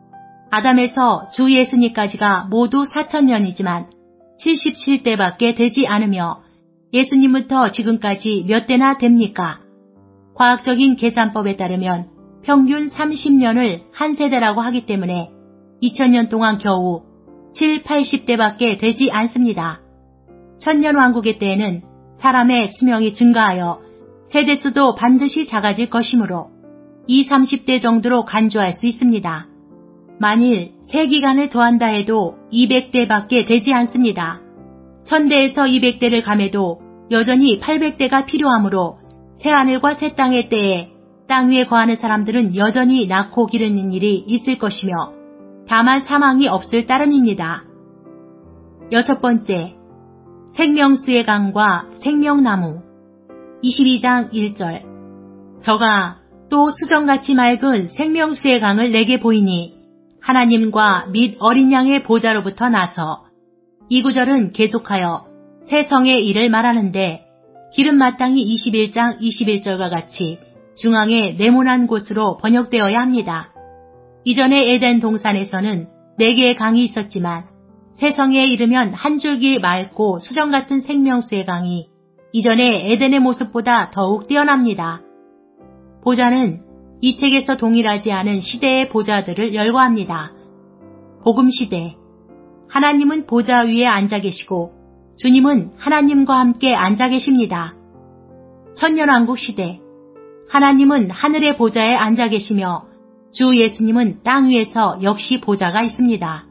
아담에서 주 예수님까지가 모두 사천 년이지만 칠십칠 대밖에 되지 않으며 예수님부터 지금까지 몇 대나 됩니까? 과학적인 계산법에 따르면 평균 삼십 년을 한 세대라고 하기 때문에 이천 년 동안 겨우 칠, 팔십 대밖에 되지 않습니다. 천년왕국의 때에는 사람의 수명이 증가하여 세대수도 반드시 작아질 것이므로 이십, 삼십 대 정도로 간주할 수 있습니다. 만일 세 기간을 더한다 해도 이백 대밖에 되지 않습니다. 천 대에서 이백 대를 감해도 여전히 팔백 대가 필요하므로 새하늘과 새 땅의 때에 땅 위에 거하는 사람들은 여전히 낳고 기르는 일이 있을 것이며 다만 사망이 없을 따름입니다. 여섯 번째, 생명수의 강과 생명나무. 이십이 장 일 절. 저가 또 수정같이 맑은 생명수의 강을 내게 보이니 하나님과 및 어린 양의 보좌로부터 나서. 이 구절은 계속하여 새 성의 일을 말하는데 기름 마땅히 이십일 장 이십일 절과 같이 중앙에 네모난 곳으로 번역되어야 합니다. 이전에 에덴 동산에서는 네 개의 강이 있었지만 새 성에 이르면 한 줄기 맑고 수정 같은 생명수의 강이 이전에 에덴의 모습보다 더욱 뛰어납니다. 보좌는 이 책에서 동일하지 않은 시대의 보좌들을 열거합니다. 복음시대. 하나님은 보좌 위에 앉아 계시고 주님은 하나님과 함께 앉아 계십니다. 천년왕국 시대. 하나님은 하늘의 보좌에 앉아 계시며 주 예수님은 땅 위에서 역시 보좌가 있습니다.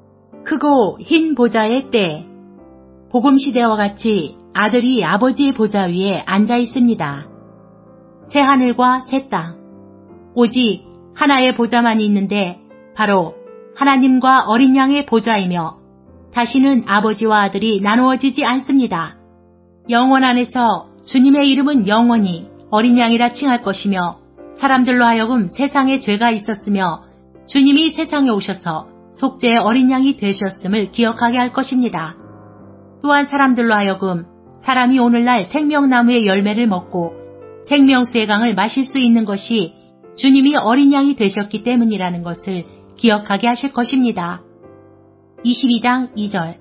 크고 흰 보좌의 때. 복음시대와 같이 아들이 아버지의 보좌 위에 앉아 있습니다. 새 하늘과 새 땅. 오직 하나의 보좌만 있는데 바로 하나님과 어린 양의 보좌이며 다시는 아버지와 아들이 나누어지지 않습니다. 영원 안에서 주님의 이름은 영원히 어린 양이라 칭할 것이며 사람들로 하여금 세상에 죄가 있었으며 주님이 세상에 오셔서 속죄의 어린 양이 되셨음을 기억하게 할 것입니다. 또한 사람들로 하여금 사람이 오늘날 생명나무의 열매를 먹고 생명수의 강을 마실 수 있는 것이 주님이 어린 양이 되셨기 때문이라는 것을 기억하게 하실 것입니다. 이십이 장 이 절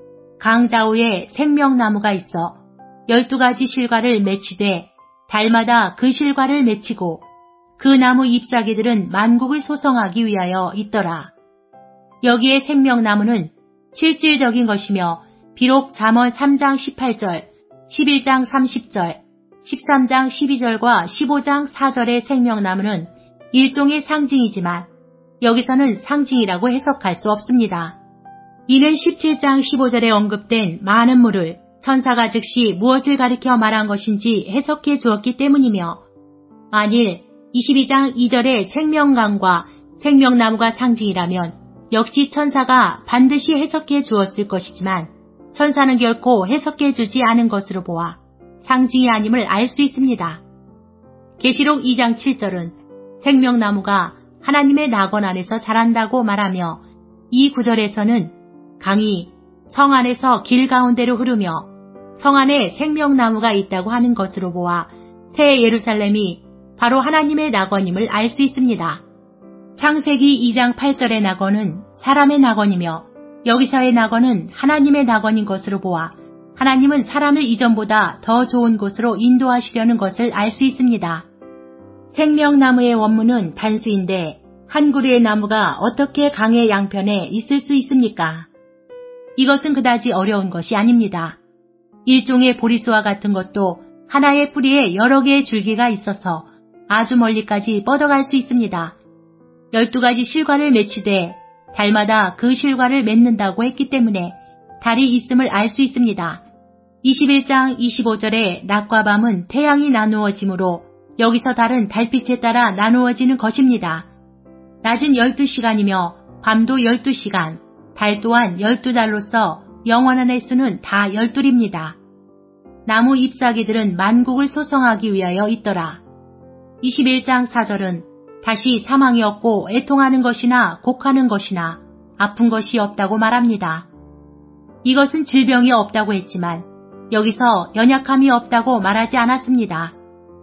강좌우에 생명나무가 있어 열두 가지 실과를 맺히되 달마다 그 실과를 맺히고 그 나무 잎사귀들은 만국을 소성하기 위하여 있더라. 여기에 생명나무는 실질적인 것이며 비록 잠언 삼 장 십팔 절, 십일 장 삼십 절, 십삼 장 십이 절과 십오 장 사 절의 생명나무는 일종의 상징이지만 여기서는 상징이라고 해석할 수 없습니다. 이는 십칠 장 십오 절에 언급된 많은 물을 천사가 즉시 무엇을 가리켜 말한 것인지 해석해 주었기 때문이며 만일 이십이 장 이 절의 생명강과 생명나무가 상징이라면 역시 천사가 반드시 해석해 주었을 것이지만 천사는 결코 해석해 주지 않은 것으로 보아 상징이 아님을 알 수 있습니다. 계시록 이 장 칠 절은 생명나무가 하나님의 낙원 안에서 자란다고 말하며 이 구절에서는 강이 성 안에서 길 가운데로 흐르며 성 안에 생명나무가 있다고 하는 것으로 보아 새 예루살렘이 바로 하나님의 낙원임을 알 수 있습니다. 창세기 이 장 팔 절의 낙원은 사람의 낙원이며 여기서의 낙원은 하나님의 낙원인 것으로 보아 하나님은 사람을 이전보다 더 좋은 곳으로 인도하시려는 것을 알 수 있습니다. 생명나무의 원문은 단수인데 한 그루의 나무가 어떻게 강의 양편에 있을 수 있습니까? 이것은 그다지 어려운 것이 아닙니다. 일종의 보리수와 같은 것도 하나의 뿌리에 여러 개의 줄기가 있어서 아주 멀리까지 뻗어갈 수 있습니다. 열두 가지 실과를 맺히되 달마다 그 실과를 맺는다고 했기 때문에 달이 있음을 알 수 있습니다. 이십일 장 이십오 절에 낮과 밤은 태양이 나누어지므로 여기서 달은 달빛에 따라 나누어지는 것입니다. 낮은 열두 시간이며 밤도 열두 시간, 달 또한 열두 달로서 영원한 횟수는 다 열둘입니다. 나무 잎사귀들은 만국을 소성하기 위하여 있더라. 이십일 장 사 절은 다시 사망이 없고 애통하는 것이나 곡하는 것이나 아픈 것이 없다고 말합니다. 이것은 질병이 없다고 했지만 여기서 연약함이 없다고 말하지 않았습니다.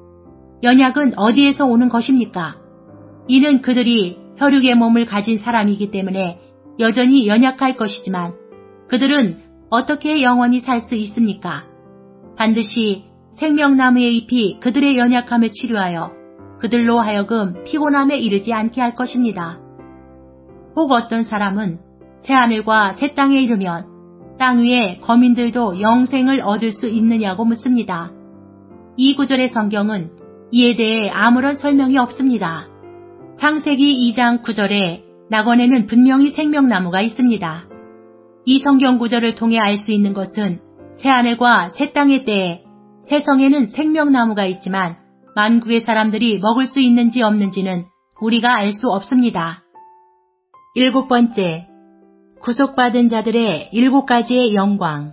연약은 어디에서 오는 것입니까? 이는 그들이 혈육의 몸을 가진 사람이기 때문에 여전히 연약할 것이지만 그들은 어떻게 영원히 살 수 있습니까? 반드시 생명나무의 잎이 그들의 연약함을 치료하여 그들로 하여금 피곤함에 이르지 않게 할 것입니다. 혹 어떤 사람은 새하늘과 새 땅에 이르면 땅 위에 거민들도 영생을 얻을 수 있느냐고 묻습니다. 이 구절의 성경은 이에 대해 아무런 설명이 없습니다. 창세기 이 장 구 절에 낙원에는 분명히 생명나무가 있습니다. 이 성경 구절을 통해 알 수 있는 것은 새하늘과 새 땅의 때에 새 성에는 생명나무가 있지만 만국의 사람들이 먹을 수 있는지 없는지는 우리가 알 수 없습니다. 일곱 번째, 구속받은 자들의 일곱 가지의 영광.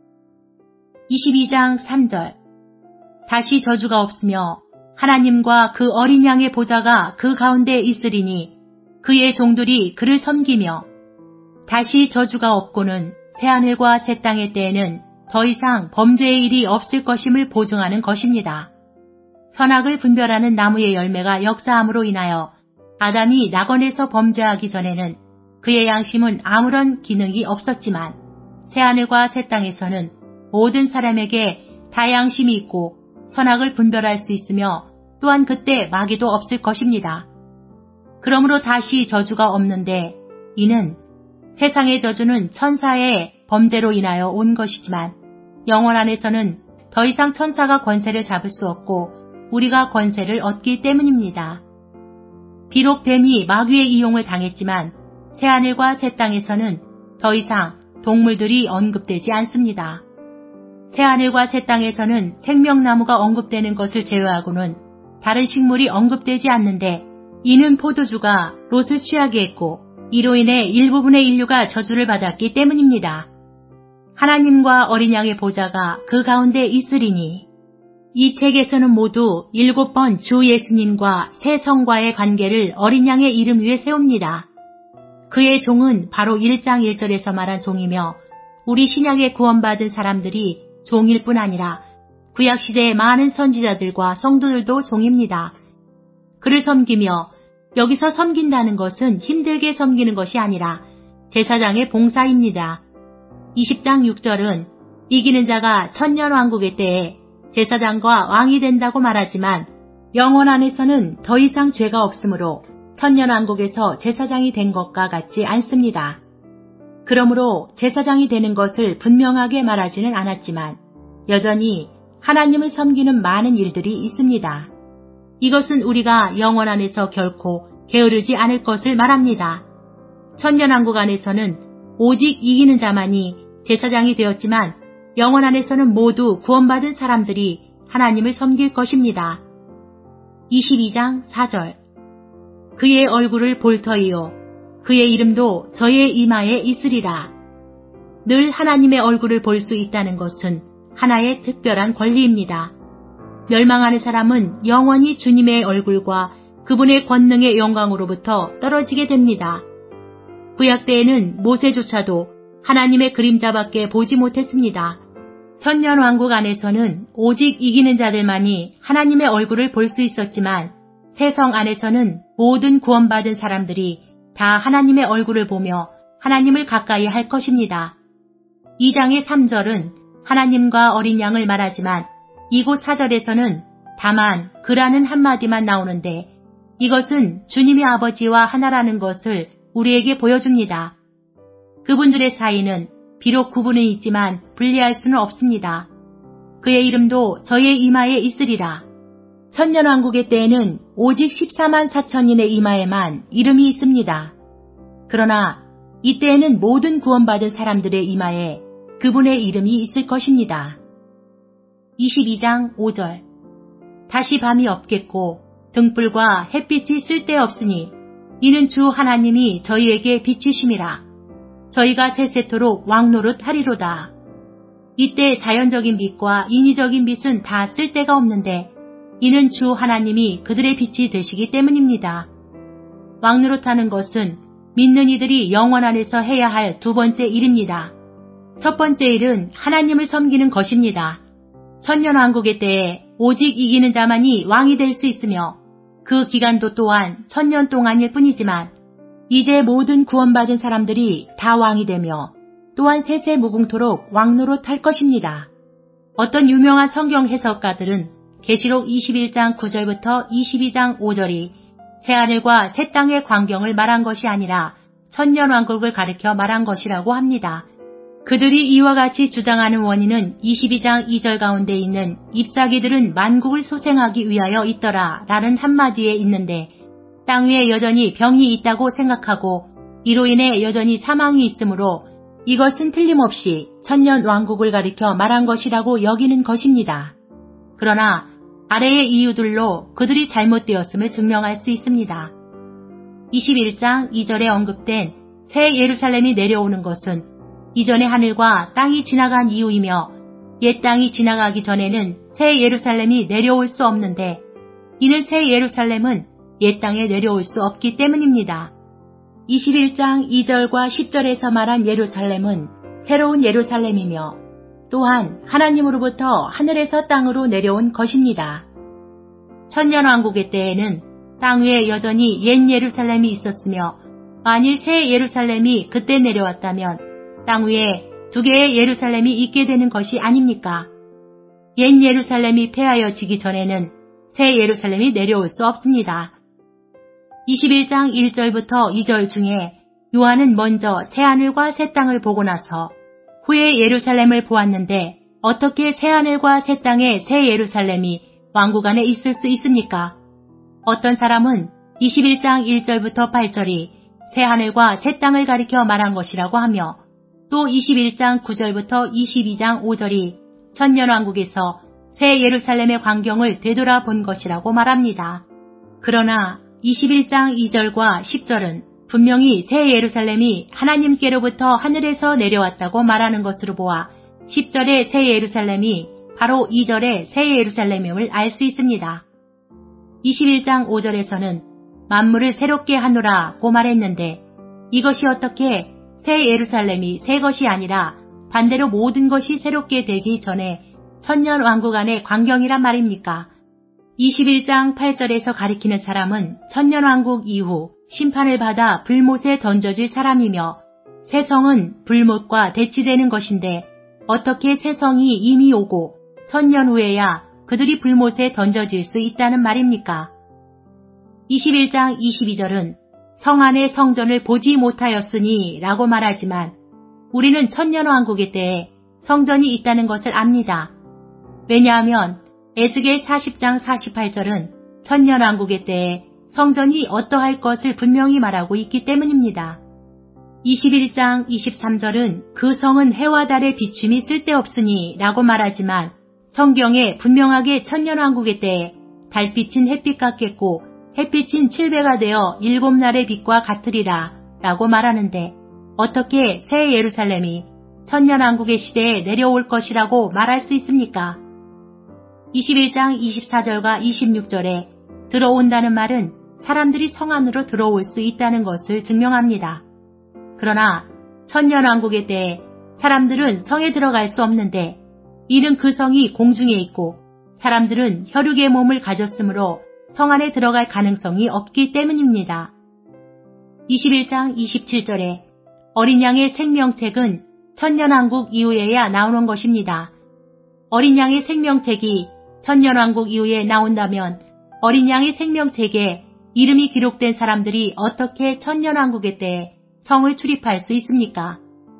이십이 장 삼 절 다시 저주가 없으며 하나님과 그 어린 양의 보좌가 그 가운데 있으리니 그의 종들이 그를 섬기며 다시 저주가 없고는 새하늘과 새 땅의 때에는 더 이상 범죄의 일이 없을 것임을 보증하는 것입니다. 선악을 분별하는 나무의 열매가 역사함으로 인하여 아담이 낙원에서 범죄하기 전에는 그의 양심은 아무런 기능이 없었지만 새하늘과 새 땅에서는 모든 사람에게 다 양심이 있고 선악을 분별할 수 있으며 또한 그때 마귀도 없을 것입니다. 그러므로 다시 저주가 없는데 이는 세상의 저주는 천사의 범죄로 인하여 온 것이지만 영원 안에서는 더 이상 천사가 권세를 잡을 수 없고 우리가 권세를 얻기 때문입니다. 비록 뱀이 마귀의 이용을 당했지만 새하늘과 새 땅에서는 더 이상 동물들이 언급되지 않습니다. 새하늘과 새 땅에서는 생명나무가 언급되는 것을 제외하고는 다른 식물이 언급되지 않는데 이는 포도주가 롯을 취하게 했고 이로 인해 일부분의 인류가 저주를 받았기 때문입니다. 하나님과 어린 양의 보좌가 그 가운데 있으리니 이 책에서는 모두 일곱 번 주 예수님과 새 성과의 관계를 어린 양의 이름 위에 세웁니다. 그의 종은 바로 일 장 일 절에서 말한 종이며 우리 신약에 구원받은 사람들이 종일 뿐 아니라 구약시대의 많은 선지자들과 성도들도 종입니다. 그를 섬기며 여기서 섬긴다는 것은 힘들게 섬기는 것이 아니라 제사장의 봉사입니다. 이십 장 육 절은 이기는 자가 천년왕국의 때에 제사장과 왕이 된다고 말하지만 영혼 안에서는 더 이상 죄가 없으므로 천년왕국에서 제사장이 된 것과 같지 않습니다. 그러므로 제사장이 되는 것을 분명하게 말하지는 않았지만 여전히 하나님을 섬기는 많은 일들이 있습니다. 이것은 우리가 영혼 안에서 결코 게으르지 않을 것을 말합니다. 천년왕국 안에서는 오직 이기는 자만이 제사장이 되었지만 영혼 안에서는 모두 구원받은 사람들이 하나님을 섬길 것입니다. 이십이 장 사 절 그의 얼굴을 볼 터이요 그의 이름도 저의 이마에 있으리라. 늘 하나님의 얼굴을 볼 수 있다는 것은 하나의 특별한 권리입니다. 멸망하는 사람은 영원히 주님의 얼굴과 그분의 권능의 영광으로부터 떨어지게 됩니다. 구약 때에는 모세조차도 하나님의 그림자밖에 보지 못했습니다. 천년왕국 안에서는 오직 이기는 자들만이 하나님의 얼굴을 볼 수 있었지만 세성 안에서는 모든 구원받은 사람들이 다 하나님의 얼굴을 보며 하나님을 가까이 할 것입니다. 이 장의 삼 절은 하나님과 어린 양을 말하지만 이곳 사 절에서는 다만 그라는 한마디만 나오는데 이것은 주님의 아버지와 하나라는 것을 우리에게 보여줍니다. 그분들의 사이는 비록 구분은 있지만 분리할 수는 없습니다. 그의 이름도 저의 이마에 있으리라. 천년왕국의 때에는 오직 십사만 사천인의 이마에만 이름이 있습니다. 그러나 이때에는 모든 구원받은 사람들의 이마에 그분의 이름이 있을 것입니다. 이십이 장 오 절 다시 밤이 없겠고 등불과 햇빛이 쓸데없으니 이는 주 하나님이 저희에게 비치심이라. 저희가 세세토록 왕노릇 하리로다. 이때 자연적인 빛과 인위적인 빛은 다 쓸데가 없는데 이는 주 하나님이 그들의 빛이 되시기 때문입니다. 왕노릇하는 것은 믿는 이들이 영원 안에서 해야 할 두 번째 일입니다. 첫 번째 일은 하나님을 섬기는 것입니다. 천년왕국의 때에 오직 이기는 자만이 왕이 될 수 있으며 그 기간도 또한 천년 동안일 뿐이지만 이제 모든 구원받은 사람들이 다 왕이 되며 또한 세세 무궁토록 왕노릇 할 것입니다. 어떤 유명한 성경 해석가들은 계시록 이십일 장 구 절부터 이십이 장 오 절이 새하늘과 새 땅의 광경을 말한 것이 아니라 천년왕국을 가리켜 말한 것이라고 합니다. 그들이 이와 같이 주장하는 원인은 이십이 장 이 절 가운데 있는 잎사귀들은 만국을 소생하기 위하여 있더라 라는 한마디에 있는데 땅 위에 여전히 병이 있다고 생각하고 이로 인해 여전히 사망이 있으므로 이것은 틀림없이 천년왕국을 가리켜 말한 것이라고 여기는 것입니다. 그러나 아래의 이유들로 그들이 잘못되었음을 증명할 수 있습니다. 이십일 장 이 절에 언급된 새 예루살렘이 내려오는 것은 이전의 하늘과 땅이 지나간 이후이며 옛 땅이 지나가기 전에는 새 예루살렘이 내려올 수 없는데 이는 새 예루살렘은 옛 땅에 내려올 수 없기 때문입니다. 이십일 장 이 절과 십 절에서 말한 예루살렘은 새로운 예루살렘이며 또한 하나님으로부터 하늘에서 땅으로 내려온 것입니다. 천년왕국의 때에는 땅 위에 여전히 옛 예루살렘이 있었으며 만일 새 예루살렘이 그때 내려왔다면 땅 위에 두 개의 예루살렘이 있게 되는 것이 아닙니까? 옛 예루살렘이 폐하여지기 전에는 새 예루살렘이 내려올 수 없습니다. 이십일 장 일 절부터 이 절 중에 요한은 먼저 새하늘과 새 땅을 보고 나서 후에 예루살렘을 보았는데 어떻게 새하늘과 새 땅에 새 예루살렘이 왕국 안에 있을 수 있습니까? 어떤 사람은 이십일 장 일 절부터 팔 절이 새하늘과 새 땅을 가리켜 말한 것이라고 하며 또 이십일 장 구 절부터 이십이 장 오 절이 천년왕국에서 새 예루살렘의 광경을 되돌아본 것이라고 말합니다. 그러나 이십일 장 이 절과 십 절은 분명히 새 예루살렘이 하나님께로부터 하늘에서 내려왔다고 말하는 것으로 보아 십 절의 새 예루살렘이 바로 이 절의 새 예루살렘임을 알 수 있습니다. 이십일 장 오 절에서는 만물을 새롭게 하노라고 말했는데 이것이 어떻게 새 예루살렘이 새 것이 아니라 반대로 모든 것이 새롭게 되기 전에 천년 왕국 안의 광경이란 말입니까? 이십일 장 팔 절에서 가리키는 사람은 천년왕국 이후 심판을 받아 불못에 던져질 사람이며 새 성은 불못과 대치되는 것인데 어떻게 새 성이 이미 오고 천년 후에야 그들이 불못에 던져질 수 있다는 말입니까? 이십일 장 이십이 절은 성 안의 성전을 보지 못하였으니 라고 말하지만 우리는 천년왕국의 때에 성전이 있다는 것을 압니다. 왜냐하면 에스겔 사십 장 사십팔 절은 천년왕국의 때에 성전이 어떠할 것을 분명히 말하고 있기 때문입니다. 이십일 장 이십삼 절은 그 성은 해와 달의 비춤이 쓸데없으니 라고 말하지만 성경에 분명하게 천년왕국의 때에 달빛은 햇빛 같겠고 햇빛은 칠배가 되어 일곱 날의 빛과 같으리라 라고 말하는데 어떻게 새 예루살렘이 천년왕국의 시대에 내려올 것이라고 말할 수 있습니까? 이십일 장 이십사 절과 이십육 절에 들어온다는 말은 사람들이 성 안으로 들어올 수 있다는 것을 증명합니다. 그러나 천년왕국의 때에 사람들은 성에 들어갈 수 없는데 이는 그 성이 공중에 있고 사람들은 혈육의 몸을 가졌으므로 성 안에 들어갈 가능성이 없기 때문입니다. 이십일 장 이십칠 절에 어린 양의 생명책은 천년왕국 이후에야 나오는 것입니다. 어린 양의 생명책이 천년왕국 이후에 나온다면 어린 양의 생명책에 이름이 기록된 사람들이 어떻게 천년왕국의 때에 성을 출입할 수 있습니까?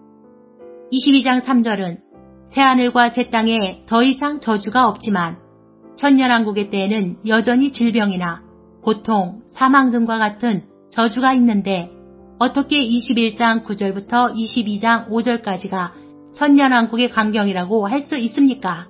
이십이 장 삼 절은 새하늘과 새 땅에 더 이상 저주가 없지만 천년왕국의 때에는 여전히 질병이나 고통, 사망 등과 같은 저주가 있는데 어떻게 이십일 장 구 절부터 이십이 장 오 절까지가 천년왕국의 광경이라고 할 수 있습니까?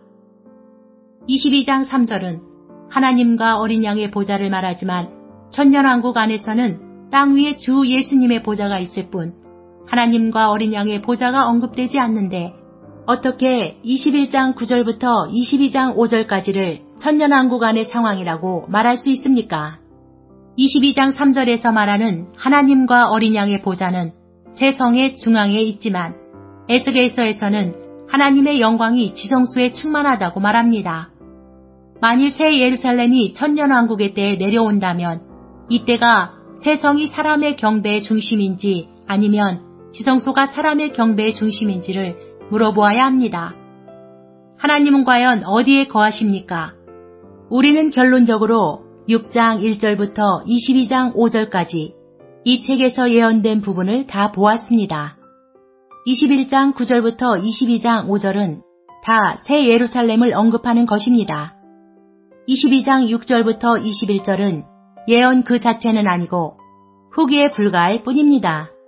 이십이 장 삼 절은 하나님과 어린 양의 보좌를 말하지만 천년왕국 안에서는 땅 위에 주 예수님의 보좌가 있을 뿐 하나님과 어린 양의 보좌가 언급되지 않는데 어떻게 이십일 장 구 절부터 이십이 장 오 절까지를 천년왕국 안의 상황이라고 말할 수 있습니까? 이십이 장 삼 절에서 말하는 하나님과 어린 양의 보좌는 새 성의 중앙에 있지만 에스겔서에서는 하나님의 영광이 지성소에 충만하다고 말합니다. 만일 새 예루살렘이 천년왕국의 때에 내려온다면 이때가 새 성이 사람의 경배의 중심인지 아니면 지성소가 사람의 경배의 중심인지를 물어보아야 합니다. 하나님은 과연 어디에 거하십니까? 우리는 결론적으로 육 장 일 절부터 이십이 장 오 절까지 이 책에서 예언된 부분을 다 보았습니다. 이십일 장 구 절부터 이십이 장 오 절은 다 새 예루살렘을 언급하는 것입니다. 이십이 장 육 절부터 이십일 절은 예언 그 자체는 아니고 후기에 불과할 뿐입니다.